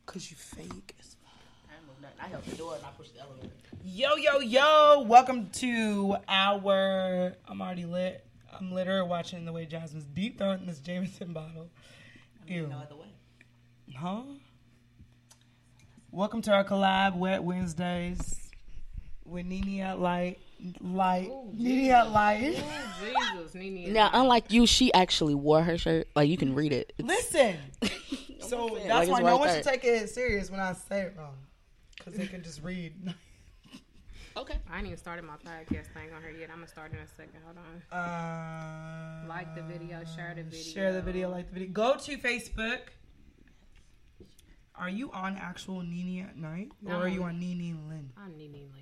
Cause you fake. I held the door and I pushed the elevator. Yo. Welcome to our... I'm already lit. I'm litter watching the way Jasmine's deep throwing this Jameson bottle. Ew. No other way. Huh? Welcome to our collab, Wet Wednesdays. With Nene at Light. Nene at Light. Oh, Jesus, Nene. Now, unlike you, she actually wore her shirt. Like, you can read it. Listen. So saying, that's like, why it's no right one there. should take it serious when I say it wrong. Because they can just read. Okay. I ain't even started my podcast thing on her yet. I'm going to start in a second. Hold on. Like the video, share the video. Share the video, like the video. Go to Facebook. Are you on actual Nene at Night? Or No. are you on Nene Lynn? I'm Nene Lynn.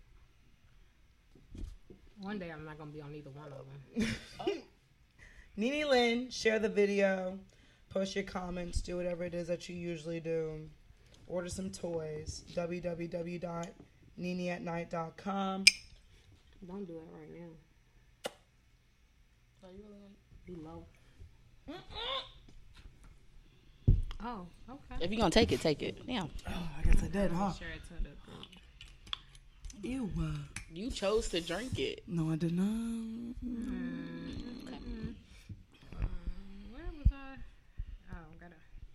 One day I'm not going to be on either one of them. Nene Lynn, share the video. Post your comments. Do whatever it is that you usually do. Order some toys. www.neneatnight.com. Don't do it right now. Are you really Be low. Oh, okay. If you're going to take it, take it. Damn. Oh, I guess I did, huh? Share it to the group. Ew. You chose to drink it. No, I did not. Where was I? Oh, gotta.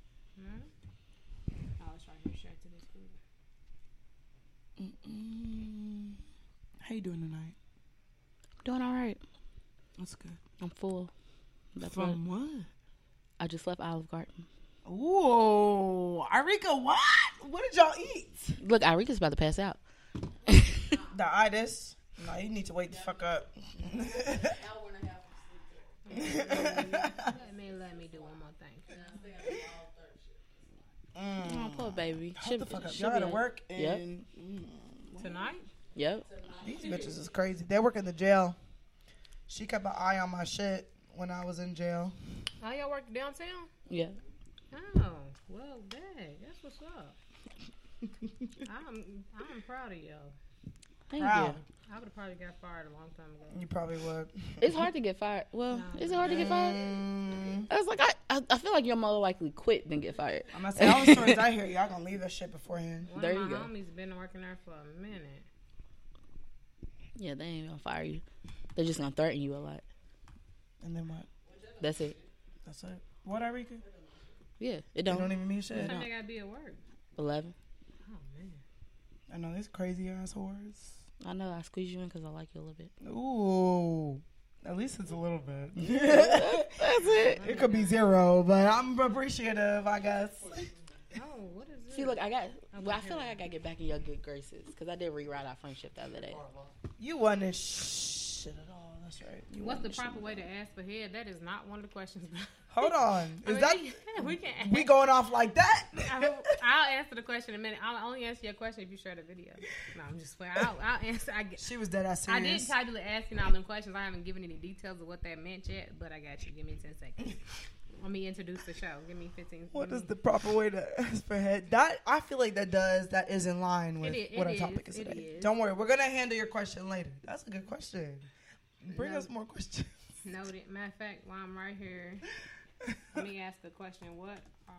I was trying to share it to this group. How you doing tonight? Doing all right. That's good. I'm full. That's From what? I just left Olive Garden. Ooh, Arika, what? What did y'all eat? Look, Irika's about to pass out. The itis. No, you need to wake the fuck up. Let me do one more thing. Oh, poor baby. Shut the fuck up. Y'all gotta work and Tonight? Yep. these bitches is crazy. They work in the jail. She kept an eye on my shit when I was in jail. Oh, y'all work downtown? Yeah. Oh, well, dang. That's what's up. I'm proud of y'all. Thank Proud. you. I would have probably got fired a long time ago. You probably would. It's hard to get fired. Well, is it hard to get fired? I was like, I feel like you're more likely quit than get fired. I'm gonna say all the stories I hear, y'all gonna leave that shit beforehand. One There of you my go. homies been working there for a minute. Yeah, they ain't gonna fire you. They're just gonna threaten you a lot. And then what? That's it. That's it. What, Arika? Yeah, it You don't. don't even mean shit. What time they gotta be at work? 11. Oh, man. I know these crazy ass whores. I know I squeeze you in because I like you a little bit. Ooh. At least it's a little bit. That's it. It could be 0, but I'm appreciative, I guess. Oh, what is it? See, look, I feel like I gotta get back in your good graces because I did rewrite our friendship the other day. You wasn't shit at all. That's right. You What's the wasn't proper way to ask for head? That is not one of the questions. Hold on. Is that we can? we going off like that? I'll answer the question in a minute. I'll only answer your question if you share the video. No, I'm just playing. I'll answer. She was dead ass I serious. didn't title it asking all them questions. I haven't given any details of what that meant yet, but I got you. Give me 10 seconds. Let me introduce the show. Give me 15. What is the proper way to ask for head? That I feel like that is in line with It what our is, topic is it today. is. Don't worry, we're gonna handle your question later. That's a good question. Bring No. us more questions. Noted. Matter of fact, while I'm right here, let me ask the question. What are...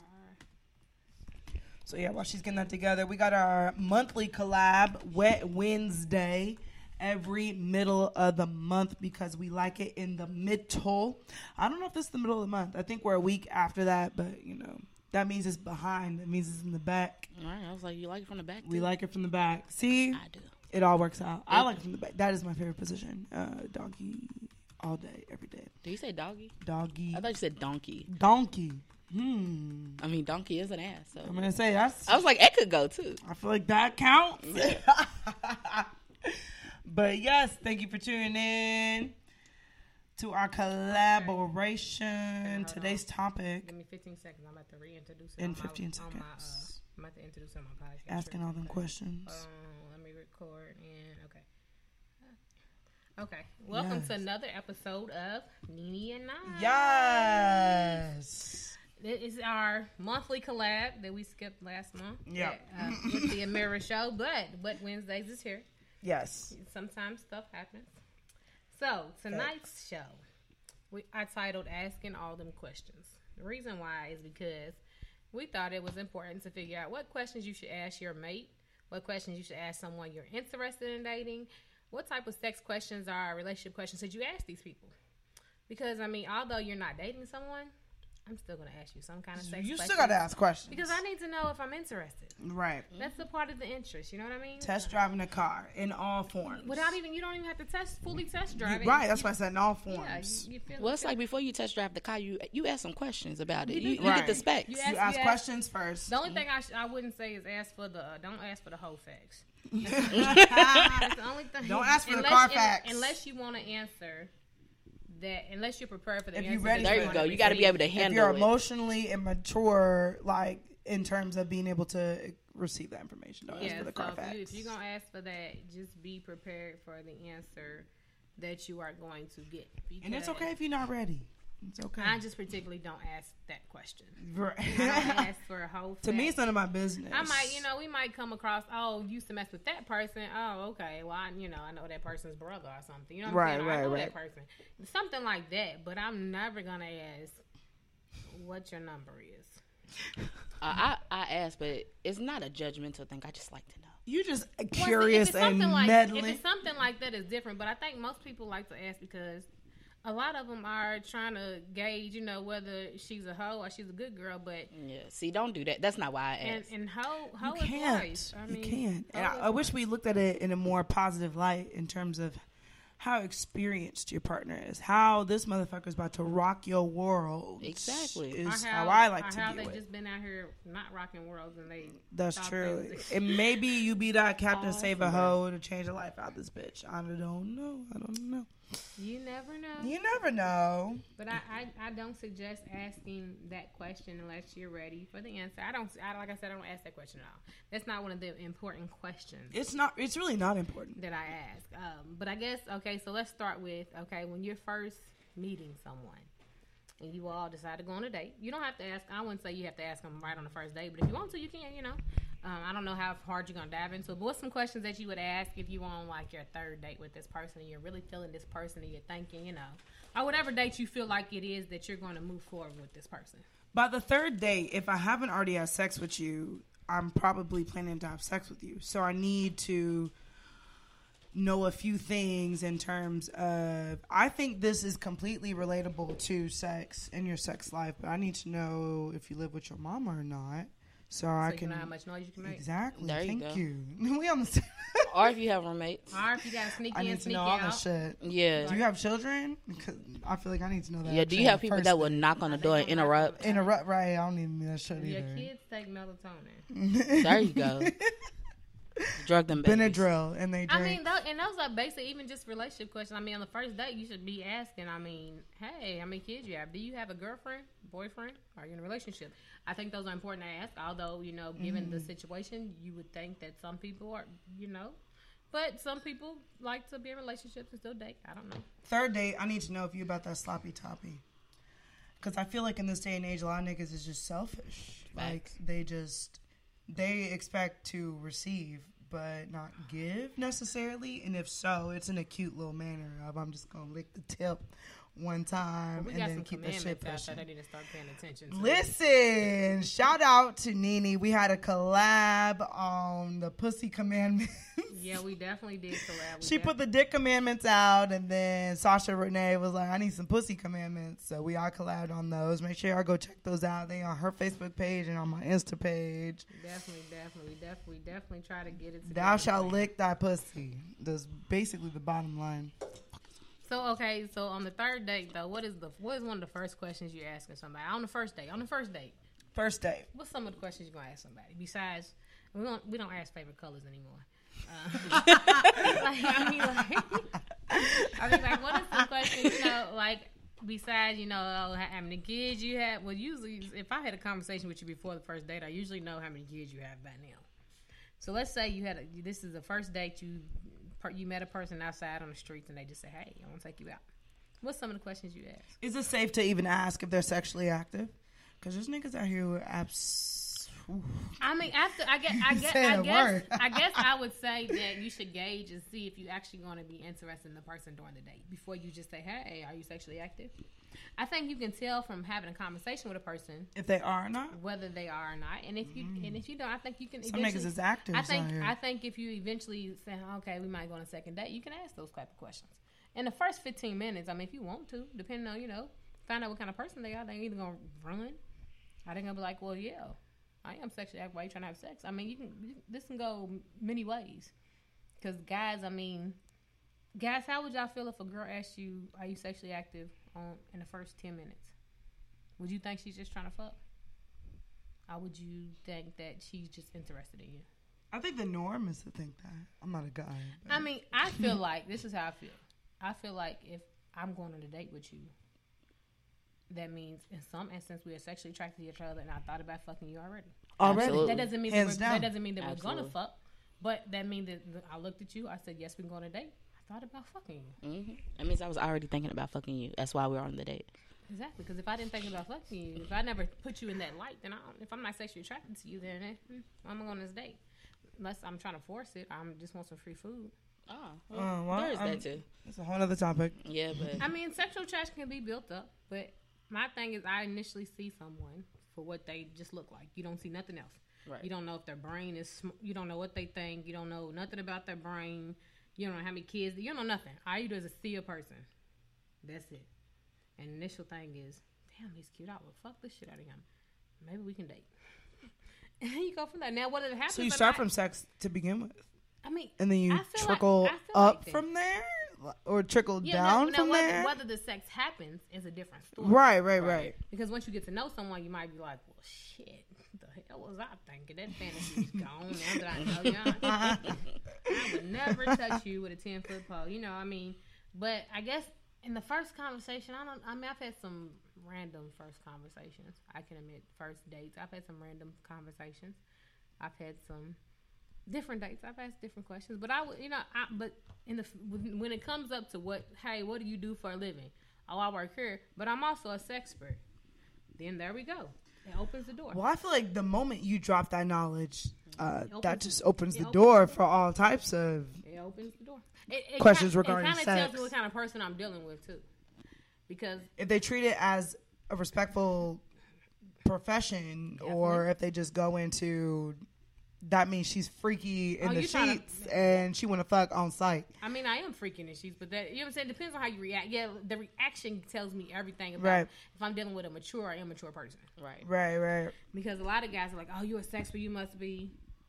So yeah, while she's getting that together, we got our monthly collab, Wet Wednesday, every middle of the month because we like it in the middle. I don't know if it's the middle of the month. I think we're a week after that, but you know, that means it's behind. That means it's in the back. All right, I was like, you like it from the back? We too? like it from the back. See, I do. it all works out. I like it from the back. That is my favorite position. Donkey, all day, every day. Did you say doggy? Doggy. I thought you said donkey. Donkey. I mean, donkey is an ass. So I'm gonna say that's. I was like, it could go too. I feel like that counts. But yes, thank you for tuning in to our collaboration. hold Today's topic. Give me 15 seconds. I'm about to reintroduce it In on my, 15 on my, seconds. I'm about to introduce it on my podcast. Asking all them questions. Let me record and okay. Welcome Yes. to another episode of Nene and I. Yes. This is our monthly collab that we skipped last month. Yeah. With the Amira show, but Wednesdays is here. Yes. Sometimes stuff happens. So tonight's show, I titled "Asking All Them Questions." The reason why is because we thought it was important to figure out what questions you should ask your mate, what questions you should ask someone you're interested in dating, what type of sex questions or relationship questions should you ask these people? Because, I mean, although you're not dating someone, I'm still going to ask you some kind of sex You questions. still got to ask questions. Because I need to know if I'm interested. Right. That's the part of the interest, you know what I mean? Test driving a car in all forms. You don't even have to fully test drive it. Right, that's why I said in all forms. Yeah, you feel Well, it's like before you test drive the car, you ask some questions about it. You Right. get the specs. You You ask questions first. The only thing I wouldn't say is don't ask for the whole facts. That's the only thing. Don't ask for the car facts. Unless you want to answer that, unless you're prepared for the If answer. you're ready that There for you it. go. You got to be able to If handle you're it. emotionally immature, like in terms of being able to receive that information, don't ask for the car so facts. if you're going to ask for that, just be prepared for the answer that you are going to get. And it's okay if you're not ready. It's okay. I just particularly don't ask that question. Right. I don't ask for a whole To me, fact. it's none of my business. I might, we might come across, you used to mess with that person. Oh, okay. Well, I know that person's brother or something. You know what I'm saying? I know that person. Something like that. But I'm never going to ask what your number is. I ask, but it's not a judgmental thing. I just like to know. You're just Well, curious if it's and something like, meddling. If it's something like that, it's different. But I think most people like to ask because a lot of them are trying to gauge, whether she's a hoe or she's a good girl. But Yeah, see, don't do that. That's not why I ask. and hoe You is life. can't. I You mean, can't. And hoe I is wish we looked at it in a more positive light in terms of how experienced your partner is. How this motherfucker's about to rock your world. Exactly. Is Or how I like to how view they it. just been out here not rocking worlds and they. That's thought true. they was- And maybe you be that Captain Oh, Save a Hoe to change the life out of this bitch. I don't know. You never know. You never know. But I don't suggest asking that question unless you're ready for the answer. Like I said, I don't ask that question at all. That's not one of the important questions It's really not important. that I ask. But I guess, okay, so let's start with, when you're first meeting someone and you all decide to go on a date, you don't have to ask. I wouldn't say you have to ask them right on the first date, but if you want to, you can, I don't know how hard you're going to dive into it, but what's some questions that you would ask if you on like your third date with this person and you're really feeling this person and you're thinking, or whatever date you feel like it is that you're going to move forward with this person? By the third date, if I haven't already had sex with you, I'm probably planning to have sex with you. So I need to know a few things in terms of, I think this is completely relatable to sex in your sex life, but I need to know if you live with your mama or not. So I you can know how much noise you can make. Exactly. There you Thank go. you. We on the same. Or if you have roommates. Or if you got to sneak I in, need to sneak know all that out. shit. Yeah. Do you have children? Because I feel like I need to know that. Yeah, do you shit have people first. that will knock on the door and interrupt? Interrupt, right? I don't need that shit Your either. kids take melatonin. There you go. Drug them babies. Benadryl, and they drink. I mean, those are basic, even just relationship questions. I mean, on the first date, you should be asking, hey, how many kids you have? Do you have a girlfriend, boyfriend? Are you in a relationship? I think those are important to ask, although, given the situation, you would think that some people are, but some people like to be in relationships and still date. I don't know. Third date, I need to know if you about that sloppy toppy. Because I feel like in this day and age, a lot of niggas is just selfish. Like, they expect to receive, but not give necessarily. And if so, it's in a cute little manner of, I'm just going to lick the tip one time We and got then some keep that shit commandments out there pushing. they need to start paying attention to. Listen, shout out to Nene. We had a collab on the Pussy Commandments. Yeah, we definitely did collab. She put the Dick Commandments out, and then Sasha Renee was like, I need some Pussy Commandments. So we all collabed on those. Make sure y'all go check those out. They on her Facebook page and on my Insta page. Definitely try to get it together. Thou shalt lick thy pussy. That's basically the bottom line. So on the third date though, what is one of the first questions you're asking somebody on the first date? First date. What's some of the questions you're gonna ask somebody? Besides, we don't ask favorite colors anymore. What is some questions? Besides, how many kids you have? Well, usually, if I had a conversation with you before the first date, I usually know how many kids you have by now. So let's say this is the first date you met a person outside on the streets and they just say, hey, I want to take you out. What's some of the questions you ask? Is it safe to even ask if they're sexually active? Because there's niggas out here who are I guess I would say that you should gauge and see if you actually going to be interested in the person during the date before you just say, hey, are you sexually active? I think you can tell from having a conversation with a person If they are or not. whether they are or not. And if you don't, I think you can. Some niggas is actors. I think if you eventually say, okay, we might go on a second date, you can ask those type of questions. In the first 15 minutes, I mean, if you want to, depending on, find out what kind of person they are. They either gonna run, or they gonna be like, well, yeah, I am sexually active. Why you trying to have sex? I mean, this can go many ways. Because guys, how would y'all feel if a girl asked you, are you sexually active in the first 10 minutes? Would you think she's just trying to fuck? Or would you think that she's just interested in you? I think the norm is to think that. I'm not a guy. I mean, I feel like, this is how I feel. I feel like if I'm going on a date with you, that means in some instance we are sexually attracted to each other, and I thought about fucking you already. Absolutely. That doesn't mean that we're gonna fuck, but that means that I looked at you. I said, yes, we can go on a date. I thought about fucking you. Mm-hmm. That means I was already thinking about fucking you. That's why we're on the date. Exactly, because if I didn't think about fucking you, if I never put you in that light, then if I'm not sexually attracted to you, then I'm going on this date. Unless I'm trying to force it, I just want some free food. Well, there is that too. That's a whole other topic. Yeah, but I mean, sexual attraction can be built up, but my thing is I initially see someone for what they just look like. You don't see nothing else. Right. You don't know if their brain is, you don't know what they think. You don't know nothing about their brain. You don't know how many kids, you don't know nothing. All you do is see a person. That's it. And the initial thing is, damn, he's cute. I would fuck this shit out of him. Maybe we can date. And then you go from there. Now, what happens? So you start from sex to begin with? I mean, and then you trickle up from there? Or trickle down from there? Whether the sex happens is a different story. Right. Because once you get to know someone, you might be like, well, shit, the hell was I thinking? That fantasy's gone now that I know you. I would never touch you with a 10-foot pole. But I guess in the first conversation, I've had some random first conversations. I can admit, first dates. I've had some random conversations. I've had some different dates. I've asked different questions, but when it comes up to what do you do for a living? Oh, I work here, but I'm also a sexpert. Then there we go. It opens the door. Well, I feel like the moment you drop that knowledge, that just opens the door for all types of. It opens the door. Questions regarding sex. It kind of tells me what kind of person I'm dealing with too, because if they treat it as a respectful profession, or if they just go into. That means she's freaky in the sheets and she want to fuck on sight. I mean, I am freaky in the sheets, but that, you know what I'm saying? Depends on how you react. Yeah, the reaction tells me everything about if I'm dealing with a mature or immature person. Right. Because a lot of guys are like, oh, you're a sexpert, you must be.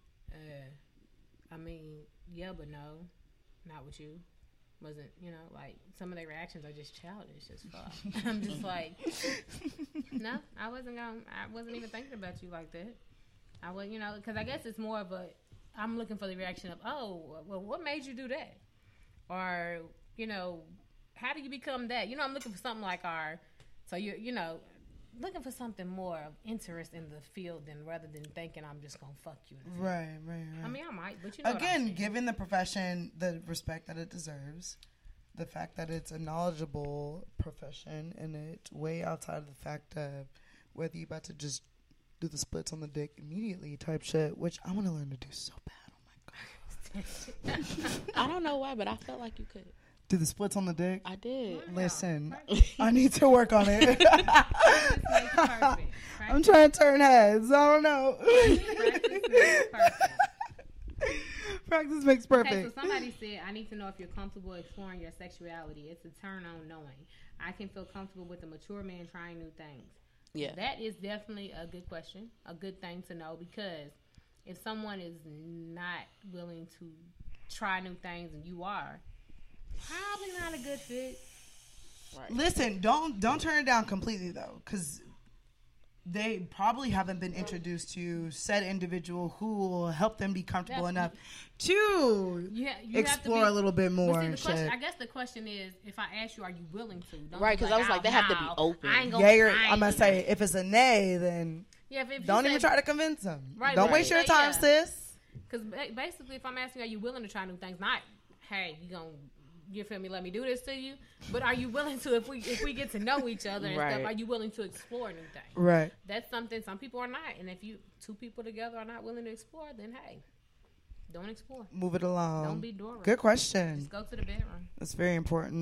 I mean, yeah, but no, not with you. Wasn't, like, some of their reactions are just childish as fuck. I'm just like, no, I wasn't even thinking about you like that. I would, because I guess it's more of I'm looking for the reaction of, oh, well, what made you do that? Or, how do you become that? I'm looking for something like so looking for something more of interest in the field rather than thinking I'm just going to fuck you. Right. I mean, I might, but again, giving the profession the respect that it deserves, the fact that it's a knowledgeable profession, and it's way outside of the fact of whether you're about to just do the splits on the dick immediately type shit, which I want to learn to do so bad. Oh my God. I don't know why, but I felt like you could. Do the splits on the dick? I did. Listen, I need to work on it. I'm trying to turn heads. I don't know. Practice makes perfect. Okay, so somebody said, I need to know if you're comfortable exploring your sexuality. It's a turn on knowing. I can feel comfortable with a mature man trying new things. Yeah. That is definitely a good question, a good thing to know, because if someone is not willing to try new things and you are, probably not a good fit. Right. Listen, don't turn it down completely though, because they probably haven't been introduced to said individual who will help them be comfortable enough to explore a little bit more. See, I guess the question is, if I ask you, are you willing to? Right, because I was like, they have to be open. I'm going to say, if it's a nay, then don't even try to convince them. Right, don't waste your time, sis. Because basically, if I'm asking, are you willing to try new things? Not, hey, you feel me? Let me do this to you. But are you willing to, if we get to know each other and stuff, are you willing to explore new things? Right. That's something some people are not. And if two people together are not willing to explore, then hey, don't explore. Move it along. Don't be Dora. Good question. Just go to the bedroom. That's very important.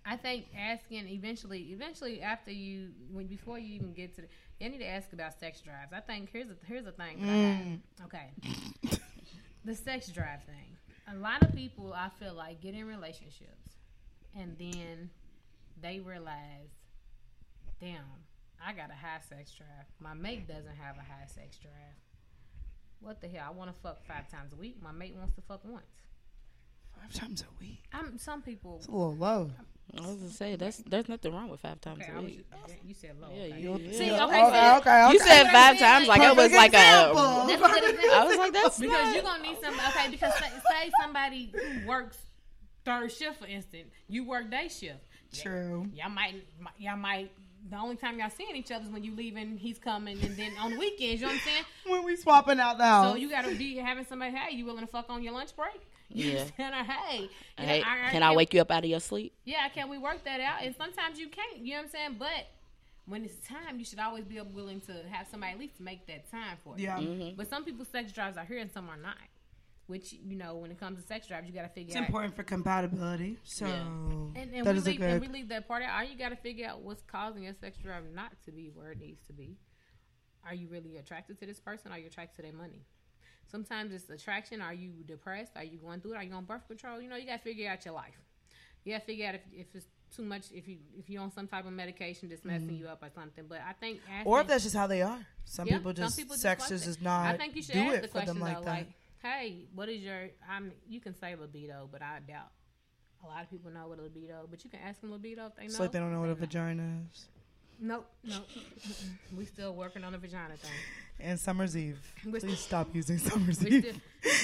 I think asking eventually after before you even get to you need to ask about sex drives. I think here's the thing that I have. Okay. The sex drive thing. A lot of people, I feel like, get in relationships and then they realize, damn, I got a high sex drive. My mate doesn't have a high sex drive. What the hell? I want to fuck 5 times a week. My mate wants to fuck once. 5 times a week? Some people... It's a little low. I was gonna say there's nothing wrong with 5 times a week. You said low. Yeah, okay. you See, okay. You said 5 times like it was like a. That's a good example. I was like, that's because not. you're gonna need some. Okay, because say somebody who works third shift, for instance, you work day shift. True. Y'all might. The only time y'all seeing each other is when you leaving, he's coming, and then on the weekends, you know what I'm saying? When we swapping out the house. So you gotta be having somebody. Hey, you willing to fuck on your lunch break? Yeah. Hey, Can I wake you up out of your sleep? Yeah, can we work that out? And sometimes you can't. You know what I'm saying? But when it's time, you should always be willing to have somebody at least make that time for you. Yeah. Mm-hmm. But some people's sex drives are here and some are not. Which, when it comes to sex drives, you got to figure out. It's important for compatibility. So and that we is leave, good. and we leave that part out. Or you got to figure out what's causing your sex drive not to be where it needs to be. Are you really attracted to this person? Or are you attracted to their money? Sometimes it's attraction. Are you depressed? Are you going through it? Are you on birth control? You got to figure out your life. You got to figure out if it's too much, if you're on some type of medication that's messing you up or something. But I think... Or if that's just how they are. Some people just sex like just it. is not I think you should do ask it the for them question, like though, that. like, hey, what is your... you can say libido, but I doubt a lot of people know what a libido... But you can ask them libido if they know. It's like they don't know what a vagina is. Nope. We still working on the vagina thing. And Summer's Eve. We're Please stop using Summer's Eve.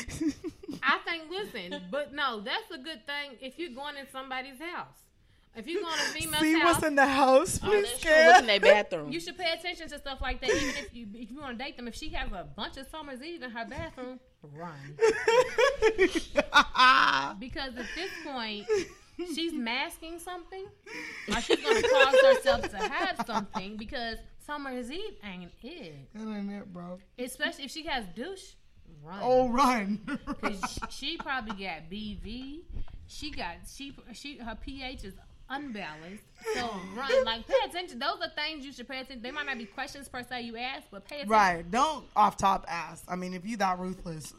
I think, listen, but no, that's a good thing if you're going in somebody's house. If you're going to a female's See house, what's in the house, please, Look in their bathroom. you should pay attention to stuff like that. Even if you want to date them, if she has a bunch of Summer's Eve in her bathroom, run. Because at this point, she's masking something, or she's going to cause herself to have something because Summer's Eve ain't it. That ain't it, bro. Especially if she has douche, run. Oh, run. Because she probably got BV. Her pH is unbalanced. So run. Like, pay attention. Those are things you should pay attention. They might not be questions per se you ask, but pay attention. Right. Don't off top ask. I mean, if you that ruthless.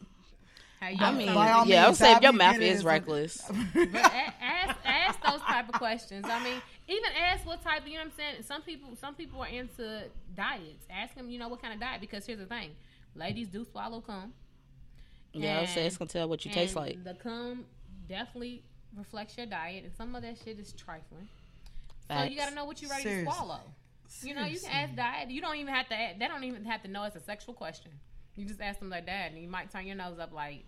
I mean, by yeah, all I'm means, saying have your you mouth get it is as reckless. But ask those type of questions. I mean, even ask what type. You know what I'm saying? Some people are into diets. Ask them, what kind of diet. Because here's the thing, ladies do swallow cum. Yeah, I would say it's gonna tell what you taste like. The cum definitely reflects your diet, and some of that shit is trifling. Facts. So you got to know what you're ready Seriously. to swallow. You can ask diet. You don't even have to. They don't even have to know it's a sexual question. You just ask them their dad, and you might turn your nose up like.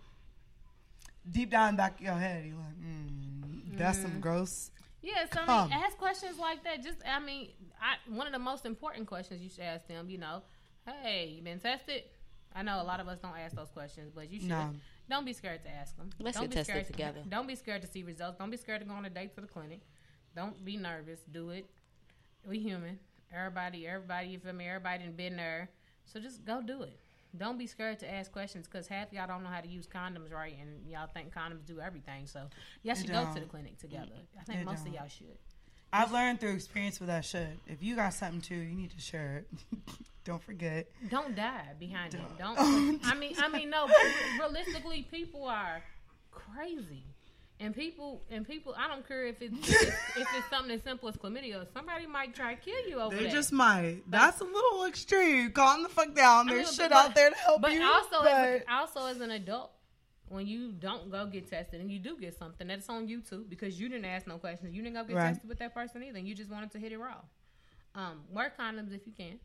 Deep down in the back of your head, you're like, that's some gross. Yeah, so I mean, ask questions like that. One of the most important questions you should ask them, hey, you been tested? I know a lot of us don't ask those questions, but you should. No. Don't be scared to ask them. Let's don't get be tested scared together. Don't be scared to see results. Don't be scared to go on a date to the clinic. Don't be nervous. Do it. We human. Everybody, you feel me? Everybody done been there. So just go do it. Don't be scared to ask questions because half y'all don't know how to use condoms right, and y'all think condoms do everything. So y'all should go to the clinic together. I think most of y'all should. I've learned through experience with that shit. If you got something too, you need to share it. Don't forget. Don't die behind it. Don't. I mean, no. Realistically, people are crazy, and people. I don't care if it's something as simple as chlamydia. Somebody might try to kill you over They that. just might. That's a little extreme. Calm the fuck down. There's shit out there to help you. But also as an adult, when you don't go get tested and you do get something, that's on you too because you didn't ask no questions. You didn't go get tested with that person either. And you just wanted to hit it raw. Wear condoms if you can.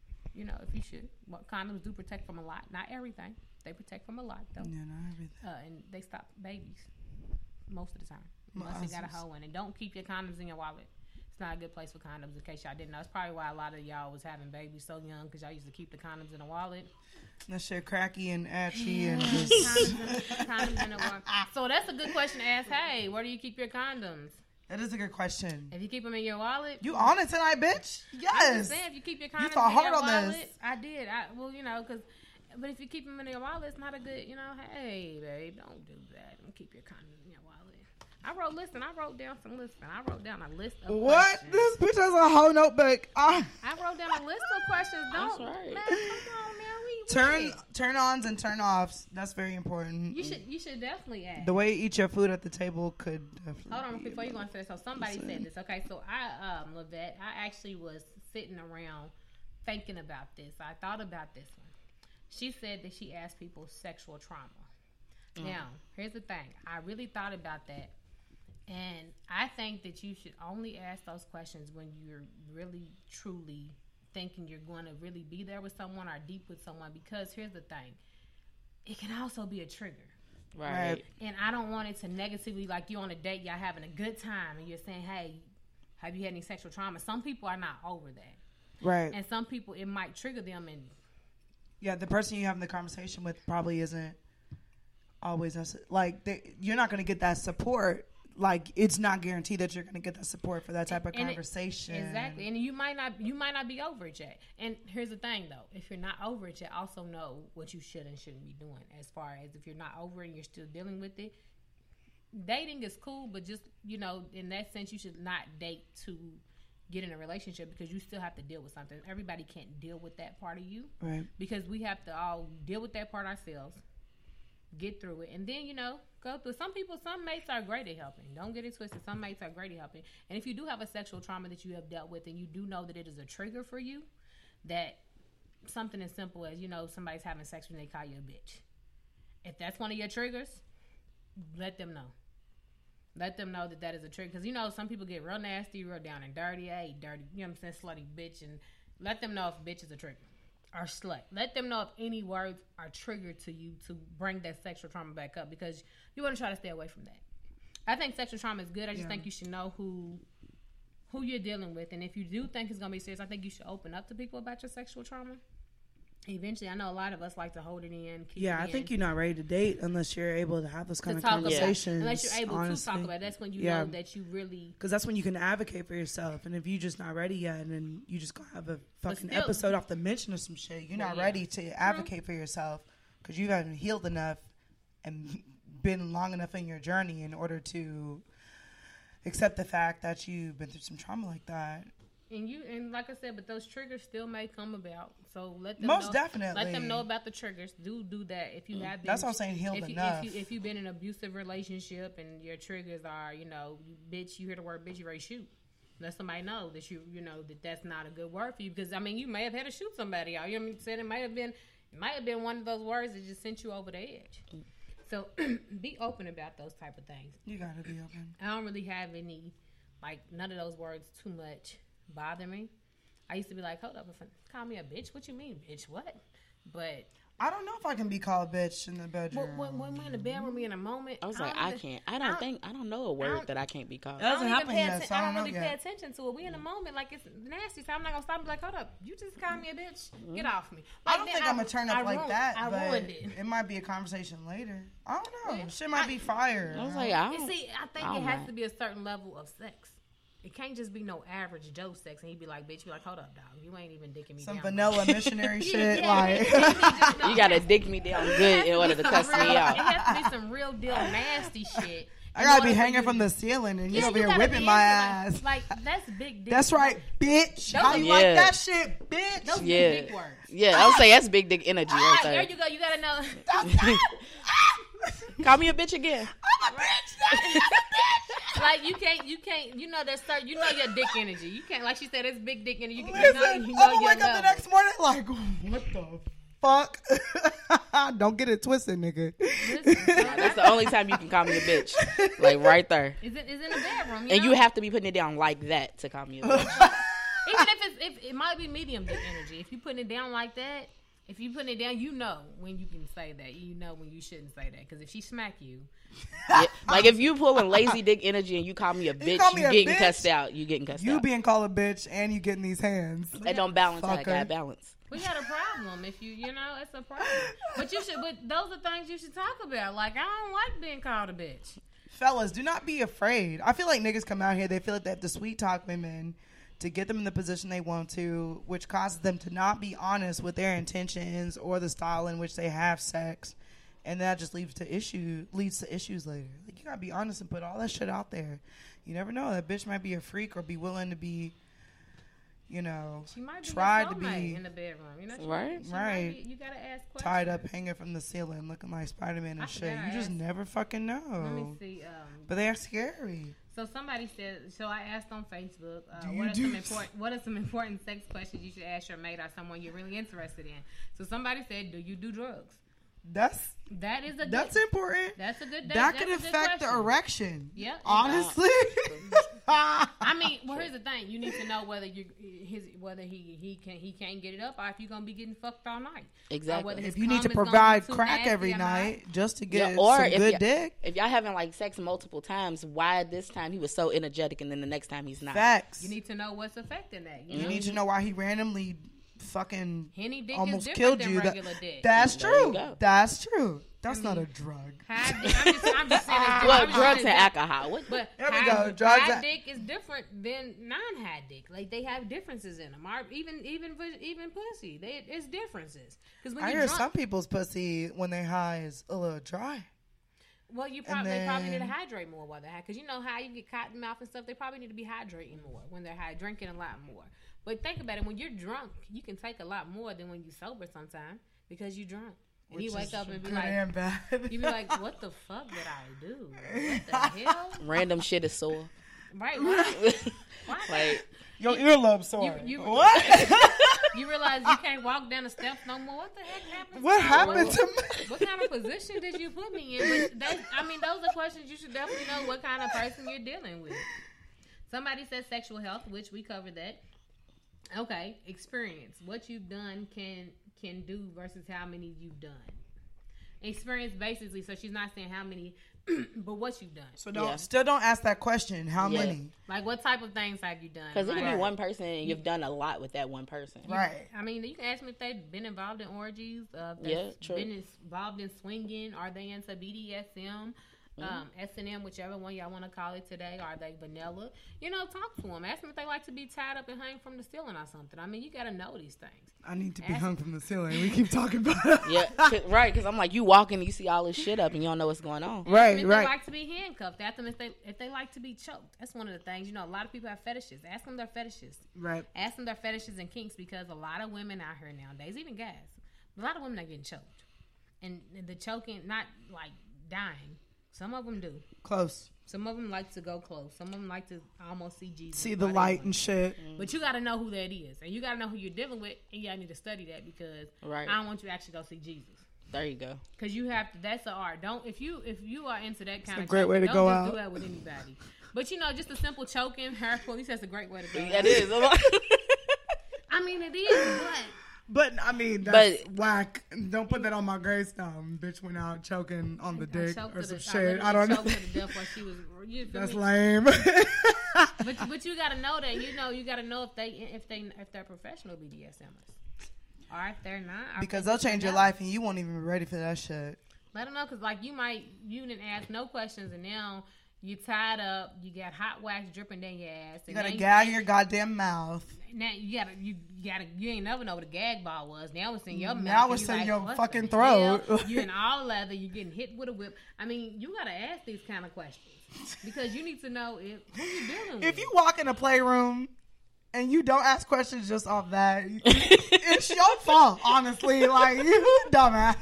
If you should. Condoms do protect from a lot. Not everything. They protect from a lot though. Yeah, not everything. And they stop babies most of the time. Unless you got a hoe in it. Don't keep your condoms in your wallet. It's not a good place for condoms in case y'all didn't know. It's probably why a lot of y'all was having babies so young because y'all used to keep the condoms in a wallet. That shit cracky and ashy and just... condoms in a wallet. So that's a good question to ask. Hey, where do you keep your condoms? That is a good question. If you keep them in your wallet. You on it tonight, bitch? Yes. I'm just saying, if you keep your condoms thought in hard your on wallet. this. I did. But if you keep them in your wallet, it's not a good, hey, babe, don't do that. Don't keep your condoms in your wallet. I wrote down some list. I wrote down a list of What? questions. This bitch has a whole notebook. I wrote down a list of questions. Don't, That's right. man, come on, man. Turn ons and turn offs. That's very important. You should definitely ask. The way you eat your food at the table could definitely. Hold on, before you go on to that. So somebody said this. Okay, so Lavette, I actually was sitting around thinking about this. I thought about this one. She said that she asked people sexual trauma. Now, here's the thing. I really thought about that. And I think that you should only ask those questions when you're really, truly thinking you're going to really be there with someone or deep with someone. Because here's the thing. It can also be a trigger. Right. And I don't want it to negatively, like you on a date, y'all having a good time, and you're saying, hey, have you had any sexual trauma? Some people are not over that. Right. And some people, it might trigger them. And yeah, the person you're having the conversation with probably isn't always like you're not going to get that support. Like, it's not guaranteed that you're going to get that support for that type of conversation. Exactly. And you might not be over it yet. And here's the thing, though. If you're not over it yet, also know what you should and shouldn't be doing. As far as if you're not over it and you're still dealing with it, dating is cool, but just, in that sense, you should not date to get in a relationship because you still have to deal with something. Everybody can't deal with that part of you. Right. Because we have to all deal with that part ourselves, get through it, and then, go through. Some mates are great at helping. Don't get it twisted. Some mates are great at helping. And if you do have a sexual trauma that you have dealt with and you do know that it is a trigger for you, that something as simple as, somebody's having sex when they call you a bitch. If that's one of your triggers, let them know. Let them know that is a trigger. Because, some people get real nasty, real down and dirty. Hey, dirty, slutty bitch. And let them know if bitch is a trigger. Or slut. Let them know if any words are triggered to you to bring that sexual trauma back up, because you want to try to stay away from that. I think sexual trauma is good. I just think you should know who you're dealing with, and if you do think it's going to be serious, I think you should open up to people about your sexual trauma. Eventually, I know a lot of us like to hold it in. I think you're not ready to date unless you're able to have those kind of conversations. Unless you're able to talk about it. That's when you know that you really... Because that's when you can advocate for yourself. And if you're just not ready yet, and then you just gonna have a fucking episode off the mention of some shit, you're not ready to advocate for yourself because you haven't healed enough and been long enough in your journey in order to accept the fact that you've been through some trauma like that. And like I said, but those triggers still may come about. So let them definitely let them know about the triggers. Do that if you have been. That's what I'm saying. Healed enough. If you've been in an abusive relationship and your triggers are, bitch, you hear the word bitch, you ready to shoot. Let somebody know that that that's not a good word for you, because you may have had to shoot somebody out. You know what I'm saying? It might have been one of those words that just sent you over the edge. So be open about those type of things. You gotta be open. I don't really have any, none of those words too much bother me. I used to be like, hold up, call me a bitch? What you mean, bitch? What? But I don't know if I can be called a bitch in the bedroom. When we're in the bedroom, we in a moment. I was like, I can't. I don't know a word that I can't be called. That doesn't happen yet, so I don't really pay attention to it. We in a moment, it's nasty, so I'm not gonna stop and be like, hold up, you just called me a bitch? Get off me. I don't think I'm gonna turn up like that, I but ruined it. It might be a conversation later. I don't know. Shit might be fire. I was like, I think it has to be a certain level of sex. It can't just be no average Joe sex, and he'd be like, bitch, be like, hold up, dog. You ain't even dicking me some down. Some vanilla missionary shit. You got to dick me down good in order to cuss me out. It has to be some real deal nasty shit. I got to be hanging from the ceiling, and you over here whipping my ass. That's big dick. That's right, bitch. How you like that shit, bitch? Those big dick words. Yeah, I would say that's big dick energy right there. There you go. You got to know. Call me a bitch again. I'm a bitch. You can't, that's your dick energy. You can't, like she said, it's big dick energy. I'm gonna wake up the next morning like, what the fuck? Don't get it twisted, nigga. That's the only time you can call me a bitch. Right there. It's in the bedroom, and you have to be putting it down like that to call me a bitch. Even if it might be medium dick energy. If you putting it down like that, if you putting it down, you know when you can say that. You know when you shouldn't say that. Because if she smack you. Yeah, if you pulling lazy dick energy and you call me a bitch, you getting cussed out. You getting cussed out. You being called a bitch and you getting these hands. That don't balance. I got balance. We got a problem if it's a problem. But those are things you should talk about. I don't like being called a bitch. Fellas, do not be afraid. I feel like niggas come out here, they feel like they have to sweet talk women to get them in the position they want to, which causes them to not be honest with their intentions or the style in which they have sex. And that just leads to issues later. Like, you gotta be honest and put all that shit out there. You never know. That bitch might be a freak or be willing to be, you know, She might be tried a to soulmate be in the bedroom. You know, Right. she Right. might be, you gotta ask questions. tied up, hanging from the ceiling, looking like Spider-Man and I shit. forgot You I just asked. never fucking Let me know. see. But they are scary. So somebody said. So I asked on Facebook, Do you what are some important sex questions you should ask your mate or someone you're really interested in? So somebody said, "Do you do drugs?" That's That's important. That's a good. That that's could a good affect the question. erection. Yeah. Honestly. I mean, well, here's the thing: you need to know whether he can't get it up, or if you're gonna be getting fucked all night. Exactly. Or whether his If you need to cum is gonna be provide too crack nasty every or not. night just to get or some if good you- dick. If y'all having like sex multiple times, why this time he was so energetic and then the next time he's not? Facts. You need to know what's affecting that. You need to know why he randomly fucking Henny dick almost is killed different than you. regular dick. That's There you true. go. That's true. That's not a drug. High dick, I'm just saying. It's Well, different. drugs and alcohol. What? But There we high, go. Drugs high and- dick is different than non-high dick. Like they have differences in them. Or even pussy, it's differences. Because when I you're hear drunk, some people's pussy when they high is a little dry. well, they probably need to hydrate more while they're high. Because you know how you get cotton mouth and stuff. They probably need to be hydrating more when they're high, drinking a lot more. But think about it. When you're drunk, you can take a lot more than when you're sober sometimes because you're drunk. And you wake up and be good like, and bad. you be like, what the fuck did I do? What the hell? Random shit is sore. Right. Like, Your earlobe sore. You- What? You realize you can't walk down the steps no more. What the heck happened? What happened to me? What kind of position did you put me in? But those are questions you should definitely know what kind of person you're dealing with. Somebody said sexual health, which we covered that. Okay, experience. What you've done can do versus how many you've done. Experience basically, so she's not saying how many, but what you've done. So Yeah. still don't ask that question. How Yeah. many? Like what type of things have you done? because it Like, could be one person and you've done a lot with that one person. Right. I mean, you can ask me if they've been involved in orgies. If Yeah, they've true. been involved in swinging. Are they into BDSM? S&M, whichever one y'all want to call it today. Are they vanilla? You know, talk to them. Ask them if they like to be tied up and hang from the ceiling or something. I mean, you got to know these things. I need to be Ask- hung from the ceiling. We keep talking about it. Yeah, right. Because I'm like, you walk in, you see all this shit up, and you don't know what's going on. Ask them Right, if right. they like to be handcuffed. Ask them if they like to be choked. That's one of the things. You know, a lot of people have fetishes. Ask them their fetishes. Right. Ask them their fetishes and kinks because a lot of women out here nowadays, even guys, a lot of women are getting choked. And the choking, not like dying. Some of them do. Close. Some of them like to go close. Some of them like to almost see Jesus. See the while they light do and it. shit. But you got to know who that is. And you got to know who you're dealing with. And y'all need to study that because Right. I don't want you to actually go see Jesus. There you go. Because you have to, that's the art. Don't, if you are into that kind a of great way to don't go just out. do that with anybody. But you know, just a simple choking, hair pull, at least that's a great way to go It out. is. I mean, it is, but. But I mean, that's whack. Don't put that on my gravestone. Bitch went out choking on the dick choked or her some to- shit. I literally don't know. choked her to death while she was. You feel That's me? lame. But you gotta know that you gotta know if they're professional BDSMers, or if they're not. or if Because they they'll just change your know. life and you won't even be ready for that shit. Let them know because like you didn't ask no questions and now you tied up, you got hot wax dripping down your ass. You and gotta now gag your goddamn mouth. Now you ain't never know what a gag ball was. Now it's in your mouth. Now and it's you in your what fucking the throat. hell? You in all leather. You getting hit with a whip. I mean, you gotta ask these kind of questions because you need to know who you dealing with. If you walk in a playroom and you don't ask questions just off that, it's your fault, honestly. Like, you dumbass.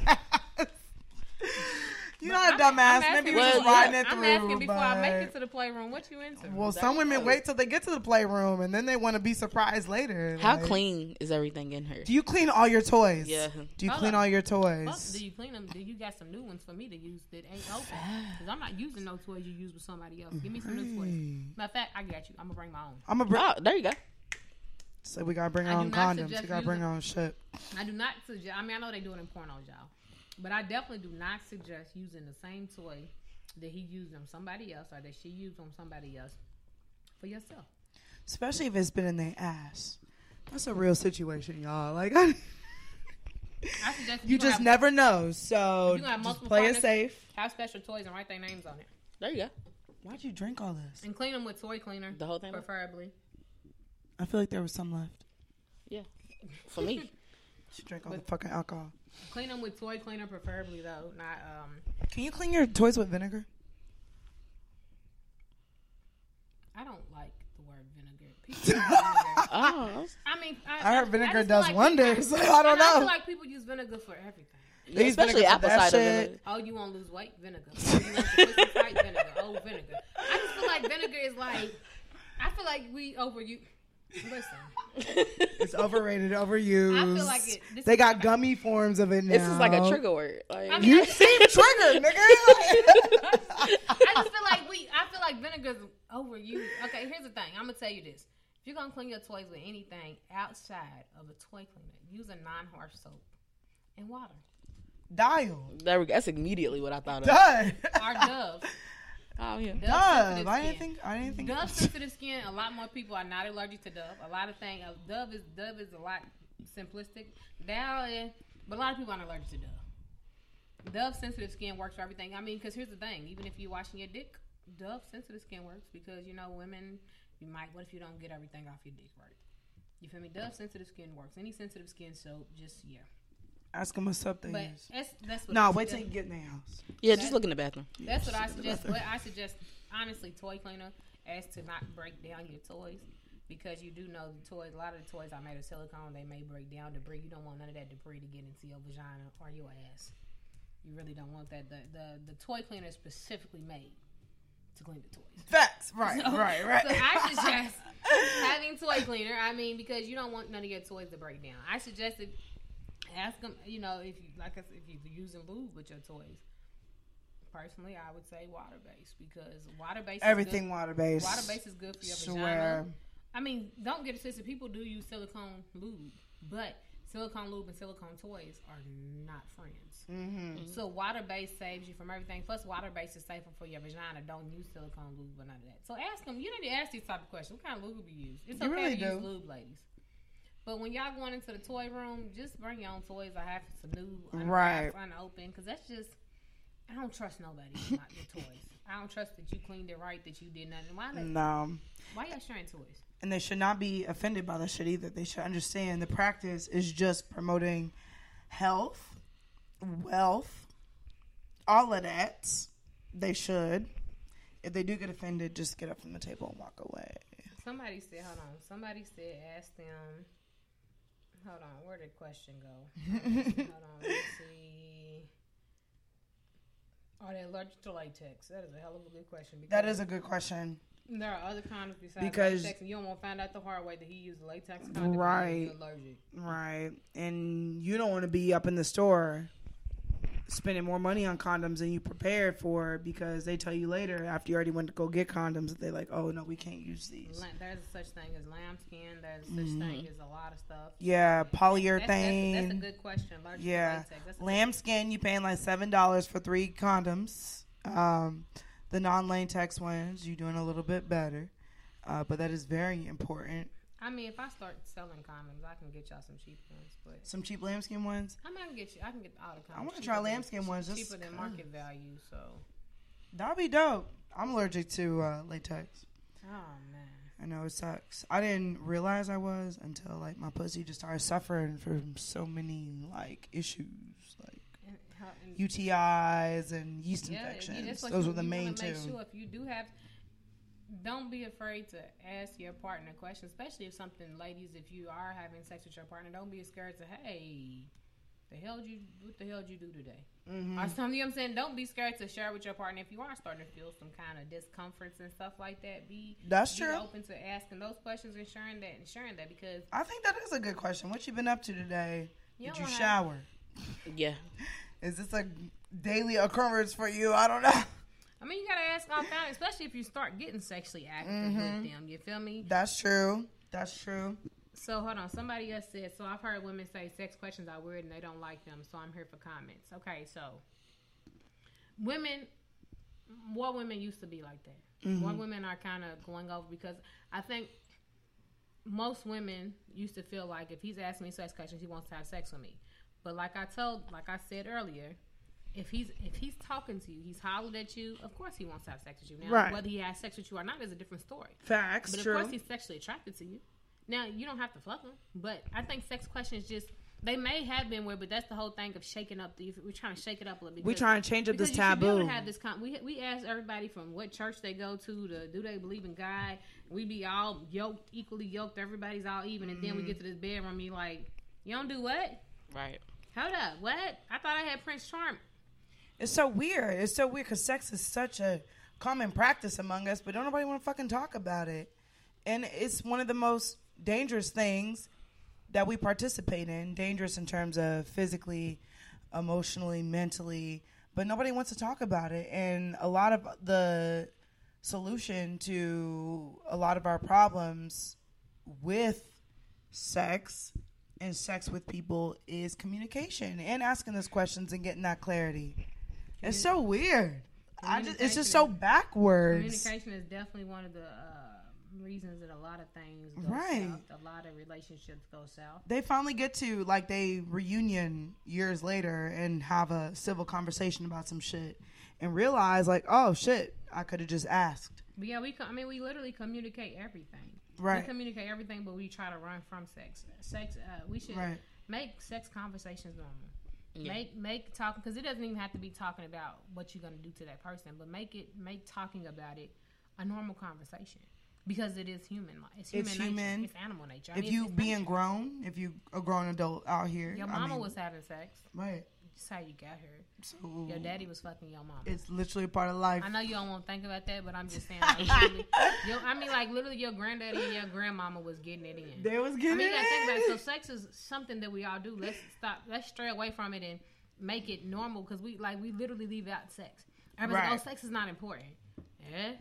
You're not a I'm dumbass. asking Maybe you're before- just riding it through. I'm asking before I make but- it to the playroom. What you into? Well, some women wait till they get to the playroom and then they want to be surprised later. How Like, clean is everything in here? Do you clean all your toys? Yeah. Do you Hold clean up. all your Fuck, toys? do you clean them? Do you got some new ones for me to use that ain't open? Because I'm not using no toys you use with somebody else. Give me some new toys. Matter of fact, I got you. I'm gonna bring my own. I'm gonna bring. Oh, there you go. So we gotta bring I our do own not condoms. suggest We gotta bring using- our own shit. I do not suggest. I mean, I know they do it in pornos, y'all, but I definitely do not suggest using the same toy that he used on somebody else or that she used on somebody else for yourself. Especially if it's been in their ass. That's a real situation, y'all. Like, I suggest you just never know. So you gonna have just multiple play it partners. safe. Have special toys and write their names on it, There you go. Why'd you drink all this? and clean them with toy cleaner, The whole thing? preferably. I feel like there was some left. Yeah. For me. She drank all the fucking alcohol. Clean them with toy cleaner, preferably though. Not Can you clean your toys with vinegar? I don't like the word vinegar. People use vinegar. Oh, I mean, I heard vinegar just does feel wonders. People, I don't I feel know. like people use vinegar for everything. yeah, especially apple cider vinegar. Oh, you want to lose weight? Vinegar. Oh, you want to lose fight? Vinegar. Oh, vinegar. I just feel like vinegar is like. I feel like we overuse. Listen, It's overrated, overused. I feel like it. They got gummy forms of it now. This is like a trigger word. Like, I mean, You seem triggered, nigga. I just feel like I feel like vinegar's overused. Okay, here's the thing. I'm gonna tell you this: if you're gonna clean your toys with anything outside of a toy cleaner, use a non-harsh soap and water. Dial. that's immediately what I thought of. Done. Or Dove. Oh yeah. Dove. I skin. didn't think. Dove sensitive skin. A lot more people are not allergic to Dove. A lot of things. Dove is a lot simplistic. But a lot of people aren't allergic to Dove. Dove sensitive skin works for everything. I mean, because here's the thing: even if you're washing your dick, Dove sensitive skin works because women. What if you don't get everything off your dick right? You feel me? Dove sensitive skin works. Any sensitive skin soap, just Ask them what's up they But use. that's what. No, wait till you get in their house. Yeah, just look in the bathroom. That's what I suggest. But I suggest, honestly, toy cleaner as to not break down your toys because you do know the toys. A lot of the toys are made of silicone. They may break down debris. You don't want none of that debris to get into your vagina or your ass. You really don't want that. The toy cleaner is specifically made to clean the toys. Facts. Right. So I suggest Right. having toy cleaner. I mean, because you don't want none of your toys to break down. I suggest that. Ask them, if you're using lube with your toys. Personally, I would say water based because water based. Everything water based. Water based is good for your Swear. vagina. I mean, don't get it twisted. People do use silicone lube, but silicone lube and silicone toys are not friends. Mm-hmm. So water based saves you from everything. Plus, water based is safer for your vagina. Don't use silicone lube or none of that. So ask them. You need to ask these type of questions. What kind of lube you use? It's You okay really to do. use lube, ladies. But when y'all going into the toy room, just bring your own toys. I have some new Right. unopened because that's just I don't trust nobody with your toys. I don't trust that you cleaned it right, that you did nothing. Why y'all sharing toys? And they should not be offended by that shit either. They should understand the practice is just promoting health, wealth, all of that. They should. If they do get offended, just get up from the table and walk away. Somebody said, hold on. Somebody said, ask them. Hold on. Where did the question go? Hold on. Let's see. Are they allergic to latex? That is a hell of a good question. That is a good question. There are other condoms besides Because- latex, and you don't want to find out the hard way that he used latex condom. Right. And he's allergic. Right. And you don't want to be up in the store spending more money on condoms than you prepared for because they tell you later after you already went to go get condoms that they're like, oh, no, we can't use these. There's such thing as lambskin. There's such thing as a lot of stuff. Yeah, polyurethane. That's a good question. Allergic to Yeah. latex. That's a Lambskin, you paying like $7 for 3 condoms. The non-latex ones, you're doing a little bit better. But that is very important. I mean, if I start selling condoms, I can get y'all some cheap ones. But Some cheap lambskin ones. I can get all the condoms. I want to cheaper try than- lambskin ones. Just cheaper than market value. So, that'd be dope. I'm allergic to latex. oh man, I know it sucks. I didn't realize I was until like my pussy just started suffering from so many like issues, like and UTIs and yeast infections. that's what Those you- were the you main wanna two. Make sure if you do have, don't be afraid to ask your partner questions, especially if something, ladies, if you are having sex with your partner, don't be scared to, hey, what the hell did you do today? Mm-hmm. Or something, you know what I'm saying? Don't be scared to share with your partner if you are starting to feel some kind of discomforts and stuff like that. That's be true. open to asking those questions and sharing that because I think that is a good question. What you been up to today? You Did don't you wanna shower? Yeah. Is this a daily occurrence for you? I don't know. I mean, you gotta ask all kinds, especially if you start getting sexually active with them. You feel me? That's true. That's true. So hold on. Somebody else said. So I've heard women say sex questions are weird and they don't like them. So I'm here for comments. Okay, so more women used to be like that. More women are kind of going over because I think most women used to feel like if he's asking me sex questions, he wants to have sex with me. But like I said earlier, if he's talking to you, he's hollered at you, of course he wants to have sex with you. Now, Right. whether he has sex with you or not is a different story. Facts. But true. of course he's sexually attracted to you. Now, you don't have to fuck him, but I think sex questions just, They may have been weird, but that's the whole thing of shaking up. We're trying to shake it up a little bit. We're trying to change up this taboo. Have this we ask everybody from what church they go to do they believe in God. We be all yoked, equally yoked. Everybody's all even, and then we get to this bedroom. You like, you don't do what? Right. Hold up, what? I thought I had Prince Charming. It's so weird. It's so weird because sex is such a common practice among us, but don't nobody want to fucking talk about it. And it's one of the most dangerous things that we participate in. Dangerous in terms of physically, emotionally, mentally, but nobody wants to talk about it. And a lot of the solution to a lot of our problems with sex and sex with people is communication and asking those questions and getting that clarity. It's so weird. It's just so backwards. Communication is definitely one of the reasons that a lot of things go south. A lot of relationships go south. They finally get to, like, they reunion years later and have a civil conversation about some shit and realize, like, oh, shit, I could have just asked. But yeah, we literally communicate everything. Right. We communicate everything, but we try to run from sex. We should make sex conversations normal. Yeah. Make talking, because it doesn't even have to be talking about what you're going to do to that person, but make talking about it a normal conversation. Because it is human. It's human nature. It's animal nature. If you being grown, if you a grown adult out here. Your mama was having sex. Right. That's how you got here. So your daddy was fucking your mama. It's literally a part of life. I know you don't want to think about that, but I'm just saying. Literally your granddaddy and your grandmama was getting it in. They was getting it in. You got to think about it. So sex is something that we all do. Let's stray away from it and make it normal, because we literally leave out sex. Everybody's like, oh, sex is not important. Yeah.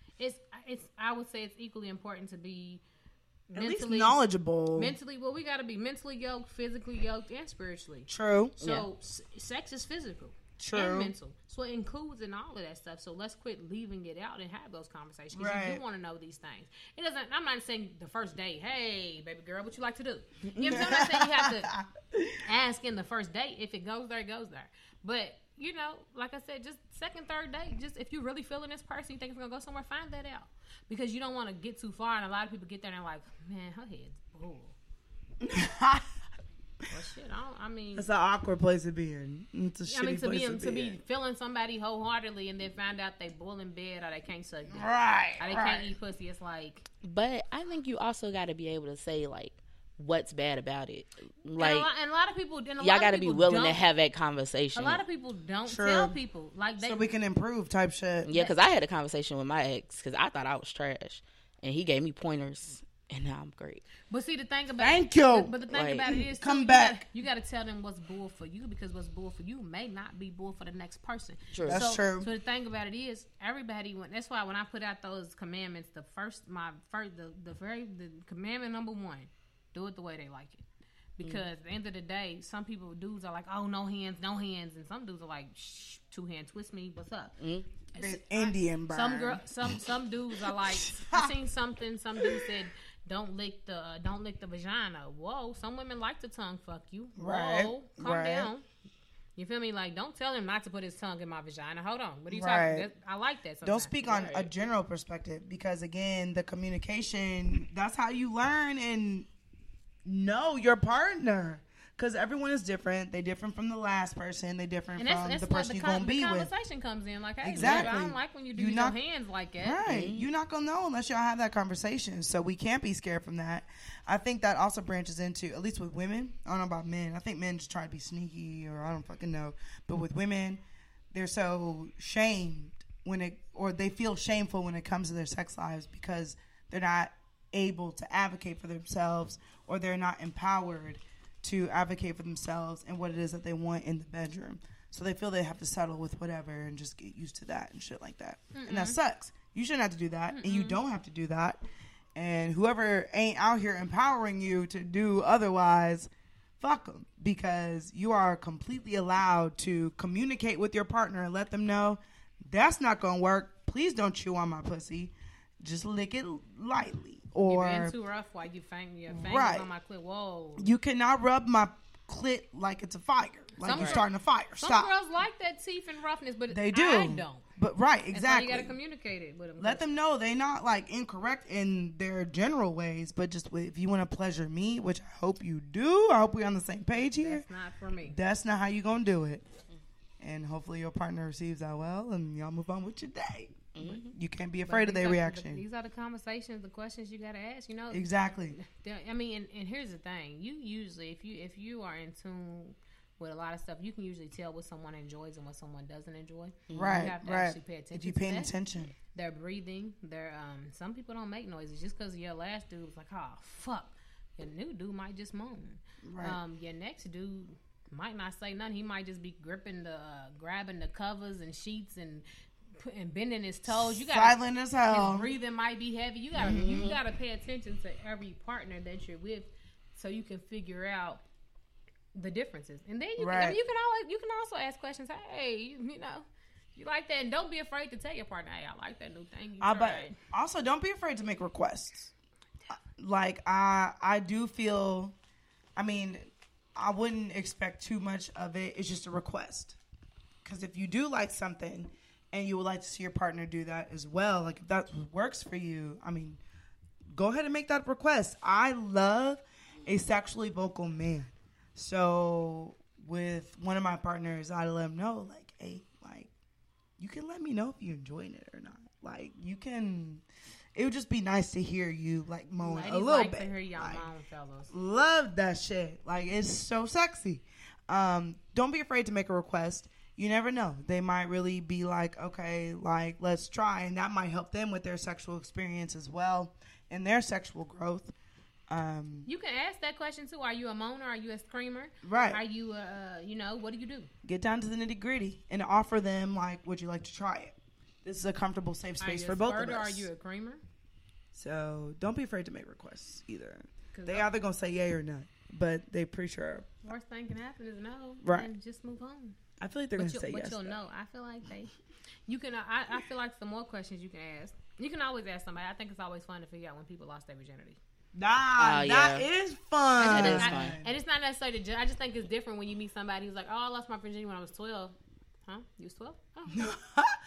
I would say it's equally important to be at least knowledgeable. We got to be mentally yoked, physically yoked, and spiritually. True. So sex is physical. True. And mental. So it includes in all of that stuff. So let's quit leaving it out and have those conversations. Because you do want to know these things. It doesn't. I'm not saying the first date, hey, baby girl, what you like to do? You know what I'm saying? I'm not saying you have to ask in the first date. If it goes there, it goes there. But you know, like I said, just second, third date, just if you really feeling this person, you think it's going to go somewhere, find that out. Because you don't want to get too far, and a lot of people get there and they're like, man, her head's bull. Well, shit, it's an awkward place to be in. It's a shitty place to be feeling somebody wholeheartedly and then find out they bull in bed or they can't suck dick. Right. Or they can't eat pussy. It's like. But I think you also got to be able to say, like, what's bad about it. Like, and a lot of people, y'all got to be willing to have that conversation. A lot of people don't tell people, like, so we can improve type shit. Yeah, because I had a conversation with my ex because I thought I was trash, and he gave me pointers, and now I'm great. But see, the thing about But the thing about it is, come back. You got to tell them what's bull for you, because what's bull for you may not be bull for the next person. True. That's true. So the thing about it is, everybody. That's why when I put out those commandments, the commandment number 1. Do it the way they like it. Because at the end of the day, some dudes are like, oh, no hands. And some dudes are like, shh, 2 hand twist me, what's up? Indian burn. Some dudes are like, I seen something, some dude said, don't lick the vagina. Whoa, some women like to tongue fuck you. Whoa, calm down. You feel me? Like, don't tell him not to put his tongue in my vagina. Hold on. What are you talking about? I like that sometimes. Don't speak on a general perspective, because, again, the communication, that's how you learn and know your partner, because everyone is different. They different from the last person. They different from the person you're gonna be with. The conversation comes in like, hey, exactly. Baby, I don't like when you do your hands like that. Right, you're not gonna know unless y'all have that conversation. So we can't be scared from that. I think that also branches into, at least with women. I don't know about men. I think men just try to be sneaky, or I don't fucking know. But with women, they're so shamed or they feel shameful when it comes to their sex lives, because they're not able to advocate for themselves, or they're not empowered to advocate for themselves and what it is that they want in the bedroom. So they feel they have to settle with whatever and just get used to that and shit like that. And that sucks. You shouldn't have to do that, and you don't have to do that. And whoever ain't out here empowering you to do otherwise, fuck them, because you are completely allowed to communicate with your partner and let them know that's not going to work. Please don't chew on my pussy. Just lick it lightly. Or you're being too rough while you your fingers on my clit. Whoa. You cannot rub my clit like it's a fire. Like Some you're girls- starting a fire. Some Stop. girls like that teeth and roughness, but They do. I don't. But right, That's why exactly. you gotta communicate it with them. Let them know they not like incorrect in their general ways, but just if you want to pleasure me, which I hope you do, I hope we're on the same page here. That's not for me. That's not how you gonna do it. And hopefully your partner receives that well, and y'all move on with your day. You can't be afraid of their reaction. These are the conversations, the questions you gotta ask. You know, Exactly. I mean, and here's the thing: you usually, if you are in tune with a lot of stuff, you can usually tell what someone enjoys and what someone doesn't enjoy. Right, You have to right. actually pay attention. If you to paying that. attention. Their breathing, their some people don't make noises just because your last dude was like, oh fuck, your new dude might just moan. Right. Your next dude might not say nothing. He might just be grabbing the covers and sheets and bending his toes. You got Silent as hell. his breathing might be heavy. You gotta pay attention to every partner that you're with, so you can figure out the differences. And then you Right. can, you can also ask questions. Hey, you know, you like that, and don't be afraid to tell your partner, hey, I like that new thing you But tried. also, don't be afraid to make requests. Like I do feel, I mean, I wouldn't expect too much of it. It's just a request. Because if you do like something, and you would like to see your partner do that as well, like if that works for you, I mean, go ahead and make that request. I love a sexually vocal man. So with one of my partners, I let him know, like, hey, like, you can let me know if you're enjoying it or not. Like, you can. It would just be nice to hear you like moan Ladies a little like bit. to hear y'all Like, moan, fellas. love that shit. Like, it's so sexy. Don't be afraid to make a request. You never know. They might really be like, okay, like, let's try. And that might help them with their sexual experience as well and their sexual growth. You can ask that question too. Are you a moaner? Are you a screamer? Right. Are you, what do you do? Get down to the nitty gritty and offer them, like, would you like to try it? This is a comfortable, safe space for both of us. Are you a creamer? So don't be afraid to make requests either. 'Cause They either going to say yay or not, but they pretty sure. worst thing can happen is no. Right. And just move on. I feel like they're going to say yes. But you'll though. know. I feel like you can. I feel like some more questions you can ask. You can always ask somebody. I think it's always fun to figure out when people lost their virginity. Nah, that is fun. That is fun. And it's not necessarily. I just think it's different when you meet somebody who's like, "Oh, I lost my virginity when I was 12." Huh? You was 12? Oh.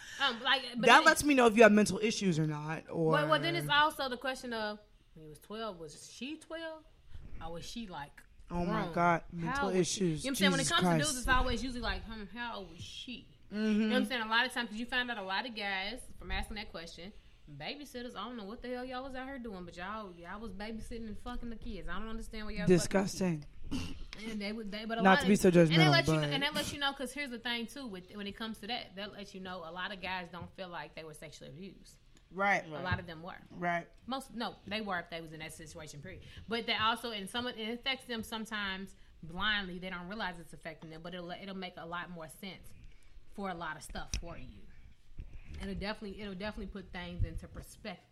But that lets me know if you have mental issues or not. Or well, then it's also the question of when you was 12, was she 12, or was she like? oh my grown? God, How mental old was issues. she? You know what I'm saying? When it Jesus comes Christ. to dudes, it's always usually like, how old was she? You know what I'm saying? A lot of times, because you find out a lot of guys from asking that question, babysitters, I don't know what the hell y'all was out here doing, but y'all was babysitting and fucking the kids. I don't understand what y'all was Disgusting. and but a Not lot to be so and they judgmental, let you know, but- and that lets you know, because here's the thing too, when it comes to that lets you know a lot of guys don't feel like they were sexually abused. Right. A lot of them were. Right. They were if they was in that situation. Period. But they also, and it affects them sometimes blindly. They don't realize it's affecting them, but it'll make a lot more sense for a lot of stuff for you. And it'll definitely put things into perspective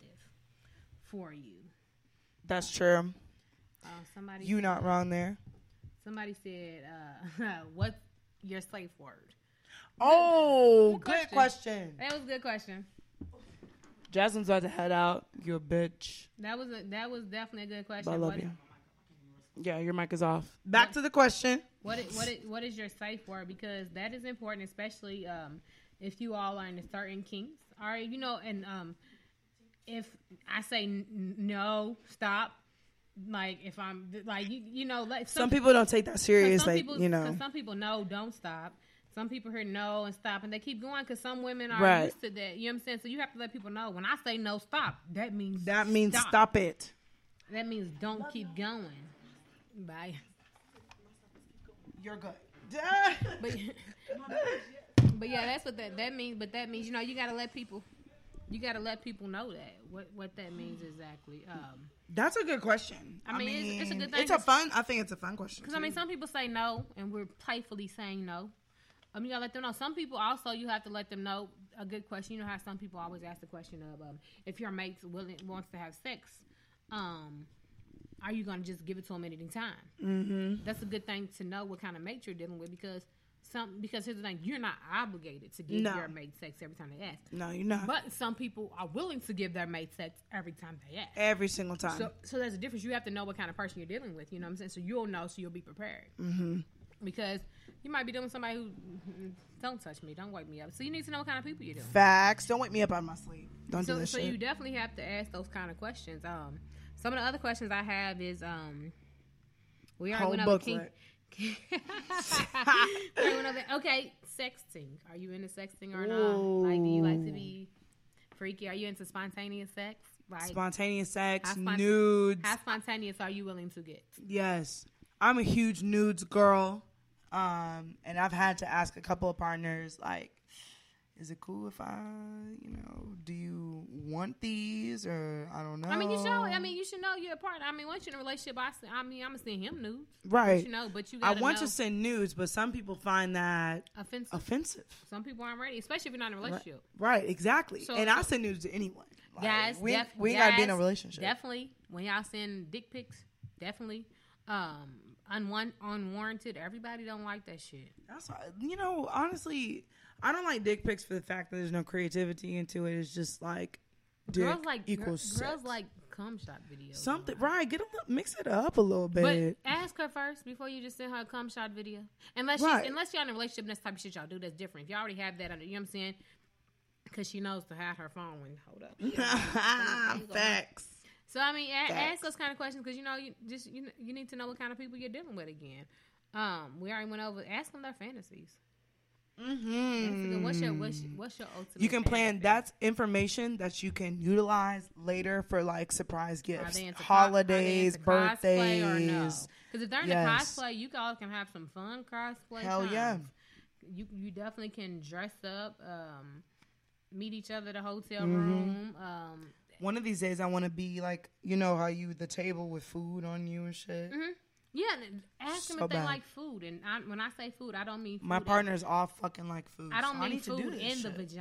for you. That's true. Somebody You not wrong there. Somebody said, "What's your safe word?" Oh, Good good question. That was a good question. Jasmine's about to head out. You a bitch. That was definitely a good question. But I love you. Yeah, your mic is off. Back to the question. What is your safe word? Because that is important, especially if you all are in certain kinks. All right, and if I say no, stop. Like if I'm like like Some people don't take that serious. Like because some people know don't stop. Some people hear no and stop, and they keep going because some women are Right. used to that. You know what I'm saying? So you have to let people know when I say no, stop. That means stop it. That means don't keep going. Bye. You're good. But yeah, that's what that means. But that means you gotta let people know that what that means exactly. That's a good question. I mean, it's a good thing. I think it's a fun question. Because I mean, some people say no, and we're playfully saying no. You gotta let them know. Some people also, you have to let them know. A good question. You know how some people always ask the question of if your mate wants to have sex, are you gonna just give it to them at any time? Mm-hmm. That's a good thing to know what kind of mate you're dealing with because here's the thing, you're not obligated to give your mate sex every time they ask. No, you're not. But some people are willing to give their mate sex every time they ask. Every single time. So there's a difference. You have to know what kind of person you're dealing with. You know what I'm saying? So you'll know, so you'll be prepared. Mm-hmm. because you might be doing somebody who don't touch me, don't wake me up. So you need to know what kind of people you're doing. Facts. Don't wake me up out of my sleep. Don't do this so shit. you definitely have to ask those kind of questions. Some of the other questions I have is we already went over booklet. Okay, sexting. Are you into sexting or not? Like, do you like to be freaky? Are you into spontaneous sex? Like, spontaneous sex, nudes. How spontaneous are you willing to get? Yes. I'm a huge nudes girl. And I've had to ask a couple of partners, like, is it cool if I, do you want these or I don't know? I mean, you should know your partner. I mean, once you're in a relationship, I'm going to send him nudes. Right. You know, but you I gotta want know. to send nudes, but some people find that offensive. Some people aren't ready, especially if you're not in a relationship. Right, exactly. So, and I send nudes to anyone. Like, guys, we ain't got to be in a relationship. Definitely. When y'all send dick pics, definitely. Unwarranted. Everybody don't like that shit. That's honestly, I don't like dick pics for the fact that there's no creativity into it. It's just like dick girls like equals girls like cum shot videos. Something right? Mix it up a little bit. But ask her first before you just send her a cum shot video. Unless y'all in a relationship, that's the type of shit y'all do. That's different. If y'all already have that under, you know what I'm saying? Because she knows to hide her phone when hold up. Facts. So I mean, ask those kind of questions because you need to know what kind of people you're dealing with again. We already went over. Ask them their fantasies. Mm-hmm. What's your ultimate? You can plan. fantasy? That's information that you can utilize later for like surprise gifts, Are they into holidays, birthdays. Because if they're into cosplay, you all can have some fun cosplay. Hell times. yeah! You definitely can dress up, meet each other at a hotel room. One of these days, I want to be like, how the table with food on you and shit. Mm-hmm. Yeah, ask them if they like food. And when I say food, I don't mean food. My partners all fucking like food. I don't so mean food in the vagina.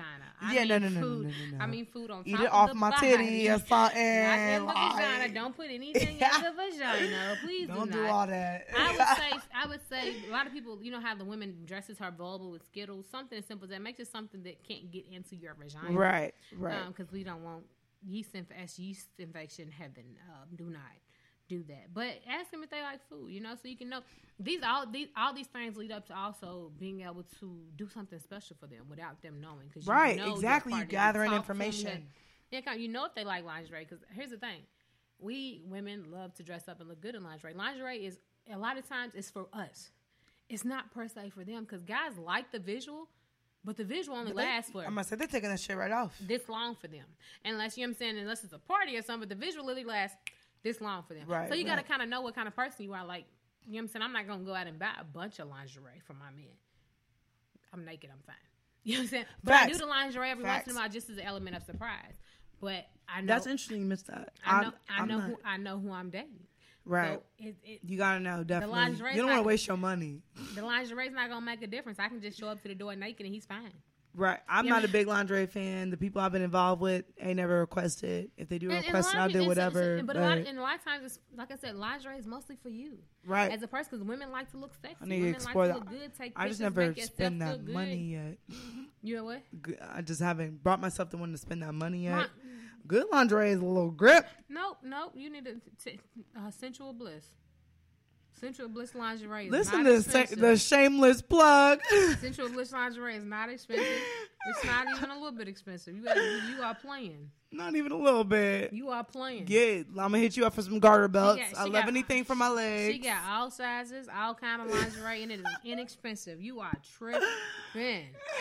No. I mean food on top Eat it of off the my body. titty or something. Not in the vagina. Don't put anything in the vagina. Please don't do do not. all that. I would say a lot of people, how the women dresses her vulva with Skittles, something as simple as that. Make it something that can't get into your vagina. Right. Because we don't want yeast infection. Heaven, do not do that. But ask them if they like food, so you can know. All these things lead up to also being able to do something special for them without them knowing. Cause exactly. You gathering information. If they like lingerie. Because here's the thing. We women love to dress up and look good in lingerie. Lingerie is, a lot of times, it's for us. It's not per se for them. Because guys like the visual, but the visual only lasts for... I'm going to say they're taking that shit right off. This long for them. Unless, unless it's a party or something, but the visual literally lasts this long for them. Right, so you got to kind of know what kind of person you are. Like, I'm not going to go out and buy a bunch of lingerie for my men. I'm naked, I'm fine. You know what I'm saying? But I do the lingerie every once in a while just as an element of surprise. But I know... That's interesting you missed that. I know who I'm dating. Right. So you got to know, definitely. You don't want to waste your money. The lingerie's not going to make a difference. I can just show up to the door naked and he's fine. Right. I'm not a big lingerie fan. The people I've been involved with ain't never requested. If they do request it, I'll do whatever. But a lot of times, it's, like I said, lingerie is mostly for you. Right. As a person, because women like to look sexy. I need to explore that. I just never spend that money yet. You know what? I just haven't brought myself the one to spend that money yet. Good lingerie is a little grip. Nope. You need sensual bliss. Sensual Bliss lingerie is Listen not to expensive. the shameless plug. Sensual Bliss lingerie is not expensive. It's not even a little bit expensive. You are playing. Not even a little bit. You are playing. Yeah, I'm gonna hit you up for some garter belts. I love anything for my legs. She got all sizes, all kind of lingerie, and it is inexpensive. You are tripping.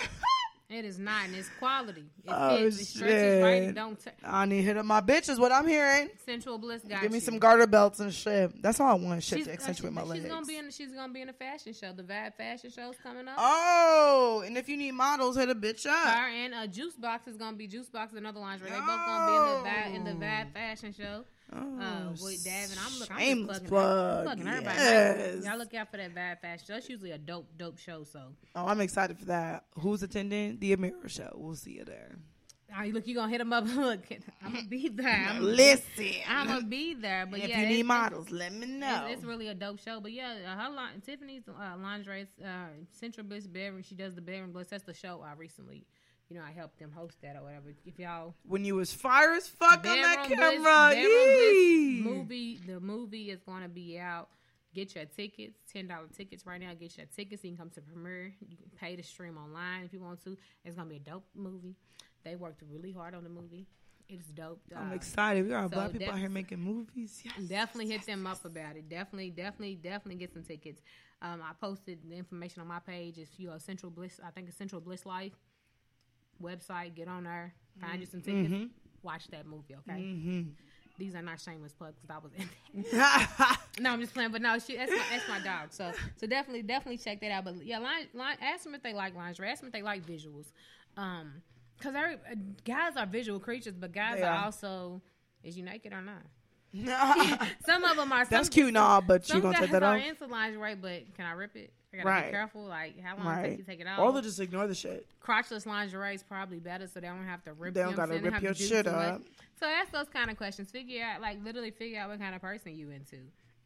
It is not, and it's quality. It fits, it stretches right, it don't I need to hit up my bitch is what I'm hearing. Sensual Bliss got Give me some garter belts and shit. That's all I want, shit to accentuate my legs. She's gonna be in a fashion show. The Vibe fashion show's coming up. Oh, and if you need models, hit a bitch up. Her and Juice Box is gonna be Juice Box, another lingerie. They both gonna be in the Vibe fashion show. With Dav and I'm plugging everybody. Yes. Y'all look out for that Vibe fashion show. That's usually a dope show. So. Oh, I'm excited for that. Who's attending? The Amira show. We'll see you there. Look, you gonna hit them up. Look, I'm gonna be there. Listen, I'm gonna be there. But if you need models, let me know. It's really a dope show. But yeah, Tiffany's lingerie, Central Bliss Bedroom. She does the Bedroom Bliss. That's the show I recently. I helped them host that or whatever. If y'all when you was fire as fuck on that camera, the movie is going to be out. get your tickets, $10 tickets right now. Get your tickets. You can come to premiere. You can pay to stream online if you want to. It's gonna be a dope movie. They worked really hard on the movie. It's dope. I'm excited. We got black people out here making movies. Yes. Definitely hit them up about it. Definitely get some tickets. I posted the information on my page. If you're a Central Bliss, I think it's Central Bliss Life website. Get on there, find you some tickets, watch that movie. Okay. These are not shameless plugs because I was in that. No, I'm just playing. But no, that's my dog. So definitely check that out. But yeah, ask them if they like lingerie. Ask them if they like visuals. Because guys are visual creatures, but guys are also, is you naked or not? Some of them are. That's cute and all, but you gonna take that off? Some guys are into lingerie, but can I rip it? I gotta be careful. Like, how long does it take you to take it off? Or they'll just ignore the shit. Crotchless lingerie is probably better, so they don't have to rip. They don't gotta rip your shit up. So ask those kind of questions. Literally figure out what kind of person you into.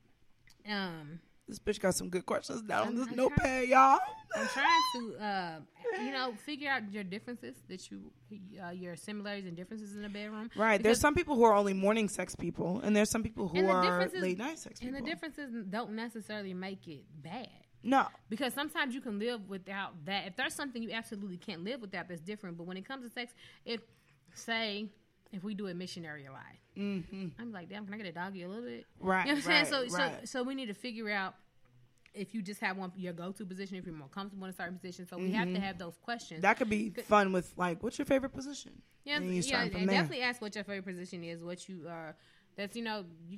This bitch got some good questions down on this notepad, y'all. I'm trying to, figure out your differences, your similarities and differences in the bedroom. Right. There's some people who are only morning sex people, and there's some people who are late night sex people. And the differences don't necessarily make it bad. No. Because sometimes you can live without that. If there's something you absolutely can't live without, that's different. But when it comes to sex, if we do a missionary life, I'm like, damn, can I get a doggy a little bit? Right. You know what I'm saying? So we need to figure out if you just have your go-to position, if you're more comfortable in a certain position. So we have to have those questions. That could be fun with, like, what's your favorite position? Yeah, and definitely ask what your favorite position is, what you that's, you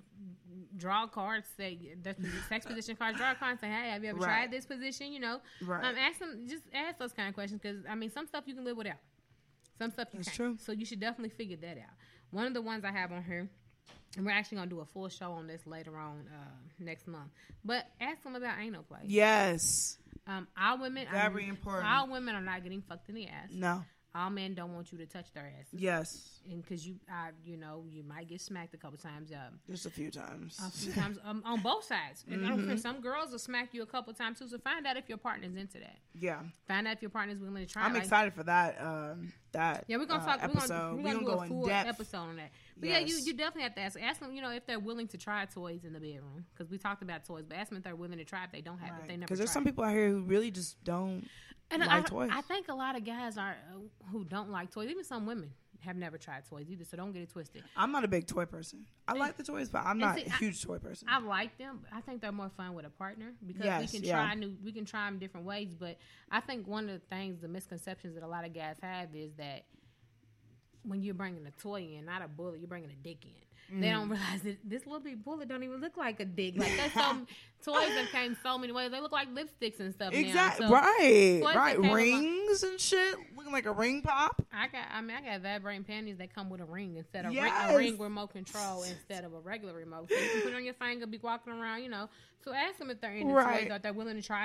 draw cards, say, that's the sex position cards, draw cards, say, hey, have you ever tried this position, Right. Ask those kind of questions, because, some stuff you can live without. Some stuff you can't. True. So you should definitely figure that out. One of the ones I have on here, and we're actually going to do a full show on this later on next month, but ask them about anal play. Yes. All women, very important. All women are not getting fucked in the ass. No. All men don't want you to touch their ass. Yes. And because you might get smacked a couple times. Just a few times. On both sides. And I don't care. Some girls will smack you a couple times too. So find out if your partner's into that. Yeah. Find out if your partner's willing to try. I'm excited for that. Yeah, we're gonna talk. Episode. We're gonna do a full episode on that. But yes. yeah, you definitely have to ask them. If they're willing to try toys in the bedroom, because we talked about toys. But ask them if they're willing to try if they don't have. If they never. Because there's some people out here who really just don't. And like toys. I think a lot of guys are who don't like toys. Even some women have never tried toys either, so don't get it twisted. I'm not a big toy person. I like the toys, but I'm not a huge toy person. I like them. I think they're more fun with a partner because we can try them different ways. But I think one of the misconceptions that a lot of guys have is that when you're bringing a toy in, not a bullet, you're bringing a dick in. They don't realize that this little big bullet don't even look like a dick. Like that's toys that came so many ways. They look like lipsticks and stuff. Exactly. Now. So right. Rings and shit, looking like a ring pop. I got vibrating panties that come with a ring instead of a ring remote control instead of a regular remote. So you can put it on your finger, be walking around, So ask them if they're into toys, or if they're willing to try.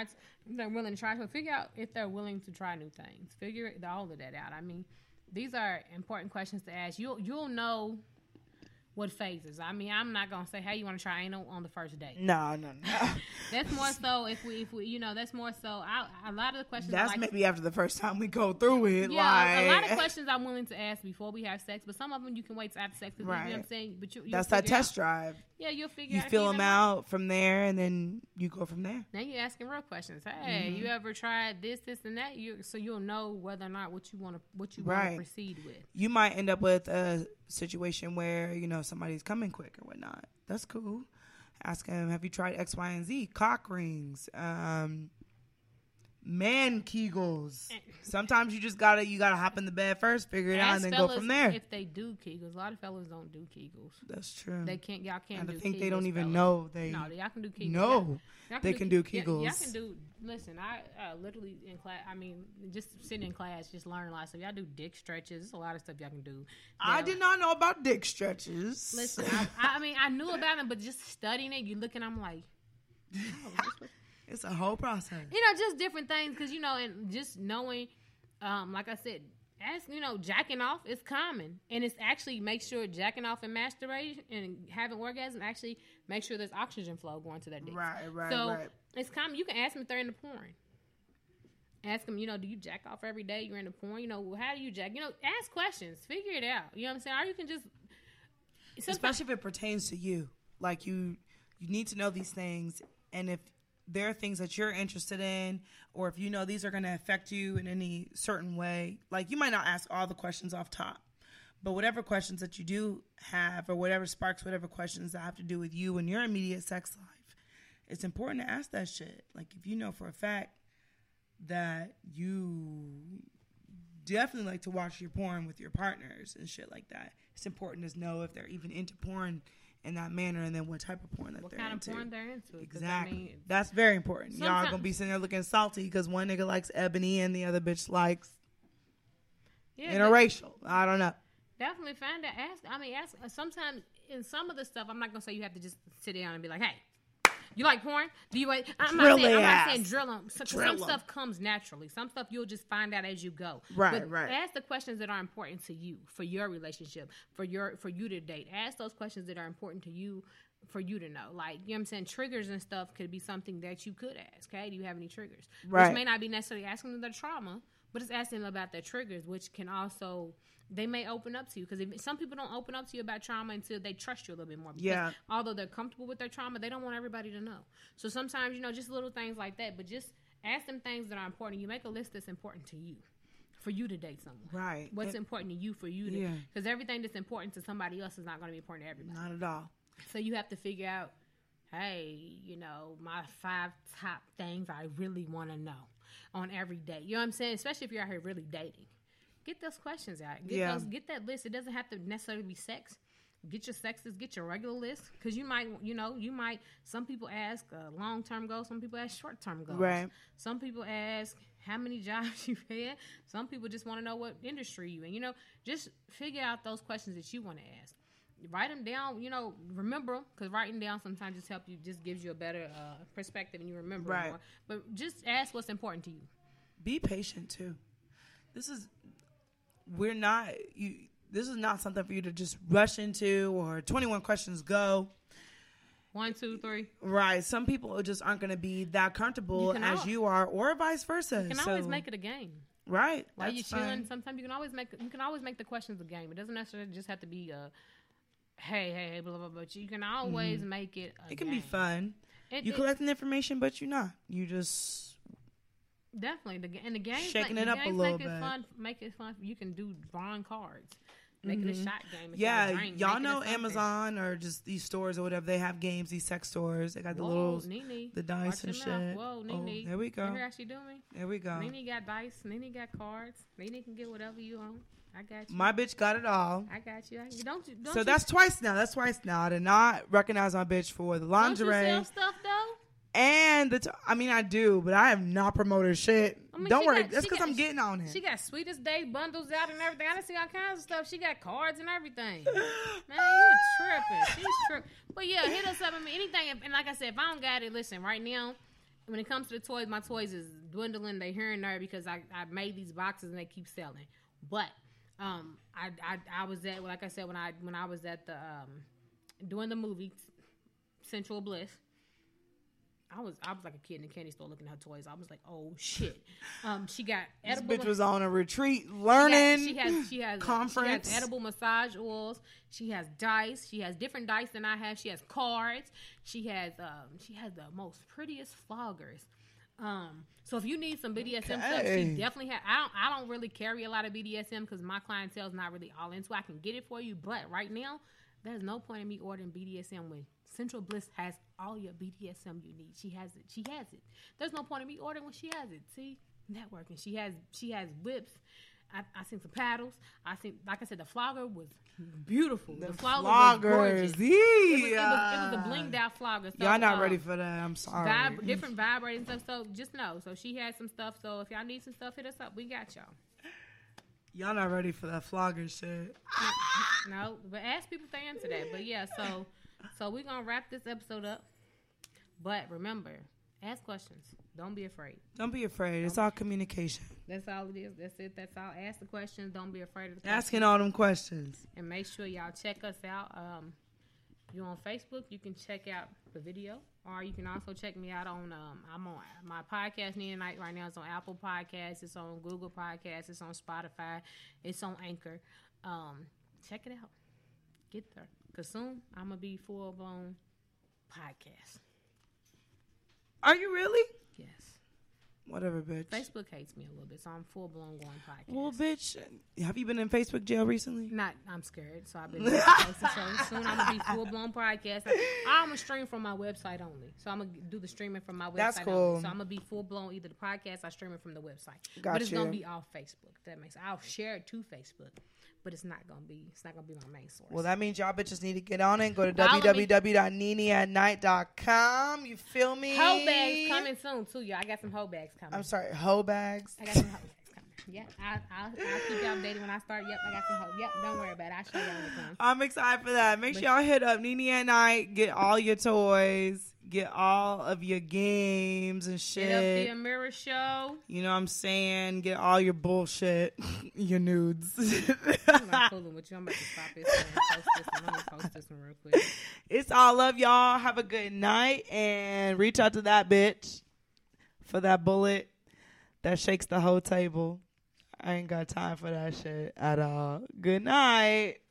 So figure out if they're willing to try new things. Figure all of that out. These are important questions to ask. You'll know what phases. I'm not gonna say, hey, you want to try anal on the first date. No. That's more so if we that's more so. A lot of the questions. That's maybe after the first time we go through it. Yeah, a lot of questions I'm willing to ask before we have sex, but some of them you can wait till after sex. Right. You know what I'm saying? But that's that test drive. Yeah, you'll figure. You feel them out from there, and then you go from there. Now you're asking real questions. Hey, you ever tried this, and that? So you'll know whether or not what you want to proceed with. You might end up with a situation where somebody's coming quick or whatnot. That's cool. Ask them, have you tried X, Y, and Z? Cock rings, man Kegels. Sometimes you just gotta hop in the bed first, figure it out, and then go from there. If they do Kegels, a lot of fellas don't do Kegels. That's true. They can't. Y'all can't. And do I think Kegels, they don't even fellas. know they. No, y'all can do Kegels. No, they can do Kegels. Y'all can do. Listen, I literally in class. Just sitting in class, just learn a lot. So y'all do dick stretches. There's a lot of stuff y'all can do. I did not know about dick stretches. Listen, I knew about them, but just studying it, you looking, I'm like, oh, it's a whole process. Just different things, because and just knowing, like I said, jacking off is common, and it's actually make sure jacking off and masturbating and having orgasm actually make sure there's oxygen flow going to that dick. Right. So it's common. You can ask them if they're into porn. Ask them, do you jack off every day? You're into porn. How do you jack? Ask questions. Figure it out. You know what I'm saying? Or you can just, especially if it pertains to you, like you need to know these things And if there are things that you're interested in, or if you know these are going to affect you in any certain way, like you might not ask all the questions off top, but whatever questions that you do have, or whatever sparks whatever questions that have to do with you and your immediate sex life, it's important to ask that shit. Like if you know for a fact that you definitely like to watch your porn with your partners and shit like that, it's important to know if they're even into porn in that manner, and then what type of porn that What they're kind into. of porn they're into. Exactly. I mean, that's very important. Y'all sometimes- gonna be sitting there looking salty because one nigga likes ebony and the other bitch likes yeah, interracial. I don't know. definitely find out. Ask. Sometimes in some of the stuff, I'm not gonna say you have to just sit down and be like, "Hey, you like porn? Do you?" I'm not saying drill them. Some stuff comes naturally. Some stuff you'll just find out as you go. Right, but ask the questions that are important to you for your relationship, for you to date. Ask those questions that are important to you for you to know. Like, you know what I'm saying? Triggers and stuff could be something that you could ask. Okay, do you have any triggers? Right. Which may not be necessarily asking them their trauma, but it's asking them about their triggers, which can also, they may open up to you. Because some people don't open up to you about trauma until they trust you a little bit more. Because although they're comfortable with their trauma, they don't want everybody to know. So sometimes, just little things like that. But just ask them things that are important. You make a list that's important to you, for you to date someone. Right. What's important to you, for you to, because everything that's important to somebody else is not going to be important to everybody. Not at all. So you have to figure out, hey, my 5 top things I really want to know on every date. You know what I'm saying? Especially if you're out here really dating. Get those questions out. Get that list. It doesn't have to necessarily be sex. Get your sexes, get your regular list. Because you might, some people ask long-term goals. Some people ask short-term goals. Right. Some people ask how many jobs you've had. Some people just want to know what industry you in. Just figure out those questions that you want to ask. Write them down, remember them, because writing down sometimes just gives you a better perspective and you remember more. But just ask what's important to you. Be patient too. This is not something for you to just rush into, or 21 questions go. 1, 2, 3. Right. Some people just aren't going to be that comfortable as you are, or vice versa. You can always make it a game. Right. While you're chilling, sometimes you can always make the questions a game. It doesn't necessarily just have to be hey, blah, blah, blah. But you can always make it a game. It can be fun. You collecting information, but you're not. You just... Definitely. The game shaking it up a little bit. Make it fun. You can do drawing cards. Make it a shot game. Y'all know Amazon or just these stores or whatever. They have games, these sex stores. They got the dice and shit. Whoa, Nene. There we go. You hear how she do me? There we go. Nene got dice. Nene got cards. Nene can get whatever you want. I got you. My bitch got it all. I got you. Don't that's twice now. I did not recognize my bitch for the lingerie. Don't you sell stuff though? And I do, but I have not promoted shit. Don't worry. That's because I'm getting on it. She got Sweetest Day bundles out and everything. I done see all kinds of stuff. She got cards and everything. Man, you tripping. She's tripping. But yeah, hit us up. Anything. And like I said, if I don't got it, listen, right now, when it comes to the toys, my toys is dwindling. They here and there because I made these boxes and they keep selling. But I was at, like I said, when I was at the doing the movie Central Bliss, I was like a kid in the candy store looking at her toys. I was like, oh shit. She got edible. This bitch was on a retreat learning. She has conference. She has edible massage oils. She has dice. She has different dice than I have. She has cards. She has the most prettiest floggers. So if you need some BDSM stuff, she definitely has. I don't really carry a lot of BDSM because my clientele is not really all into it. I can get it for you, but right now, there's no point in me ordering BDSM when Central Bliss has all your BDSM you need. She has it. There's no point in me ordering when she has it. See, networking. She has whips. I seen some paddles. Like I said, the flogger was beautiful. The flogger was gorgeous. It was a blinged out flogger. So, y'all not ready for that. I'm sorry. Different vibrating stuff. So just know. So she had some stuff. So if y'all need some stuff, hit us up. We got y'all. Y'all not ready for that flogger shit. No, but ask people if they're into that. But yeah, so we're gonna wrap this episode up. But remember, ask questions. Don't be afraid. Don't be afraid. It's all communication. That's all it is. That's it. That's all. Ask the questions. Don't be afraid of the questions. Asking all them questions. And make sure y'all check us out. If you're on Facebook, you can check out the video. Or you can also check me out on, I'm on my podcast, Nina Night, right now. It's on Apple Podcasts. It's on Google Podcasts. It's on Spotify. It's on Anchor. Check it out. Get there. Because soon, I'm going to be full-blown podcast. Are you really? Yes. Whatever, bitch. Facebook hates me a little bit, so I'm full blown going podcast. Well, bitch, have you been in Facebook jail recently? Not, I'm scared, so I've been posting. So soon I'm gonna be full blown podcast. I'm gonna stream from my website only. So I'm gonna do the streaming from my website. That's cool. only. So I'm gonna be full blown either the podcast or streaming from the website. But it's gonna be off Facebook. That makes I'll share it to Facebook, but it's not gonna be my main source. Well, that means y'all bitches need to get on it and go to www.neneatnight.com. You feel me? Hoe bags coming soon too, y'all. I got some hoe bags coming. I'm sorry, hoe bags. I got some hoe bags coming. Yeah, I'll keep y'all updated when I start. Yep, I got some hoe. Yep, don't worry about it. I'll show y'all when it comes. I'm excited for that. Make sure y'all hit up Nene at Night. Get all your toys. Get all of your games and shit. Get up the Mirror Show. You know what I'm saying? Get all your bullshit. Your nudes. I'm not fooling with you. I'm about to stop this and post this one. Let me post this one real quick. It's all love, y'all. Have a good night. And reach out to that bitch for that bullet that shakes the whole table. I ain't got time for that shit at all. Good night.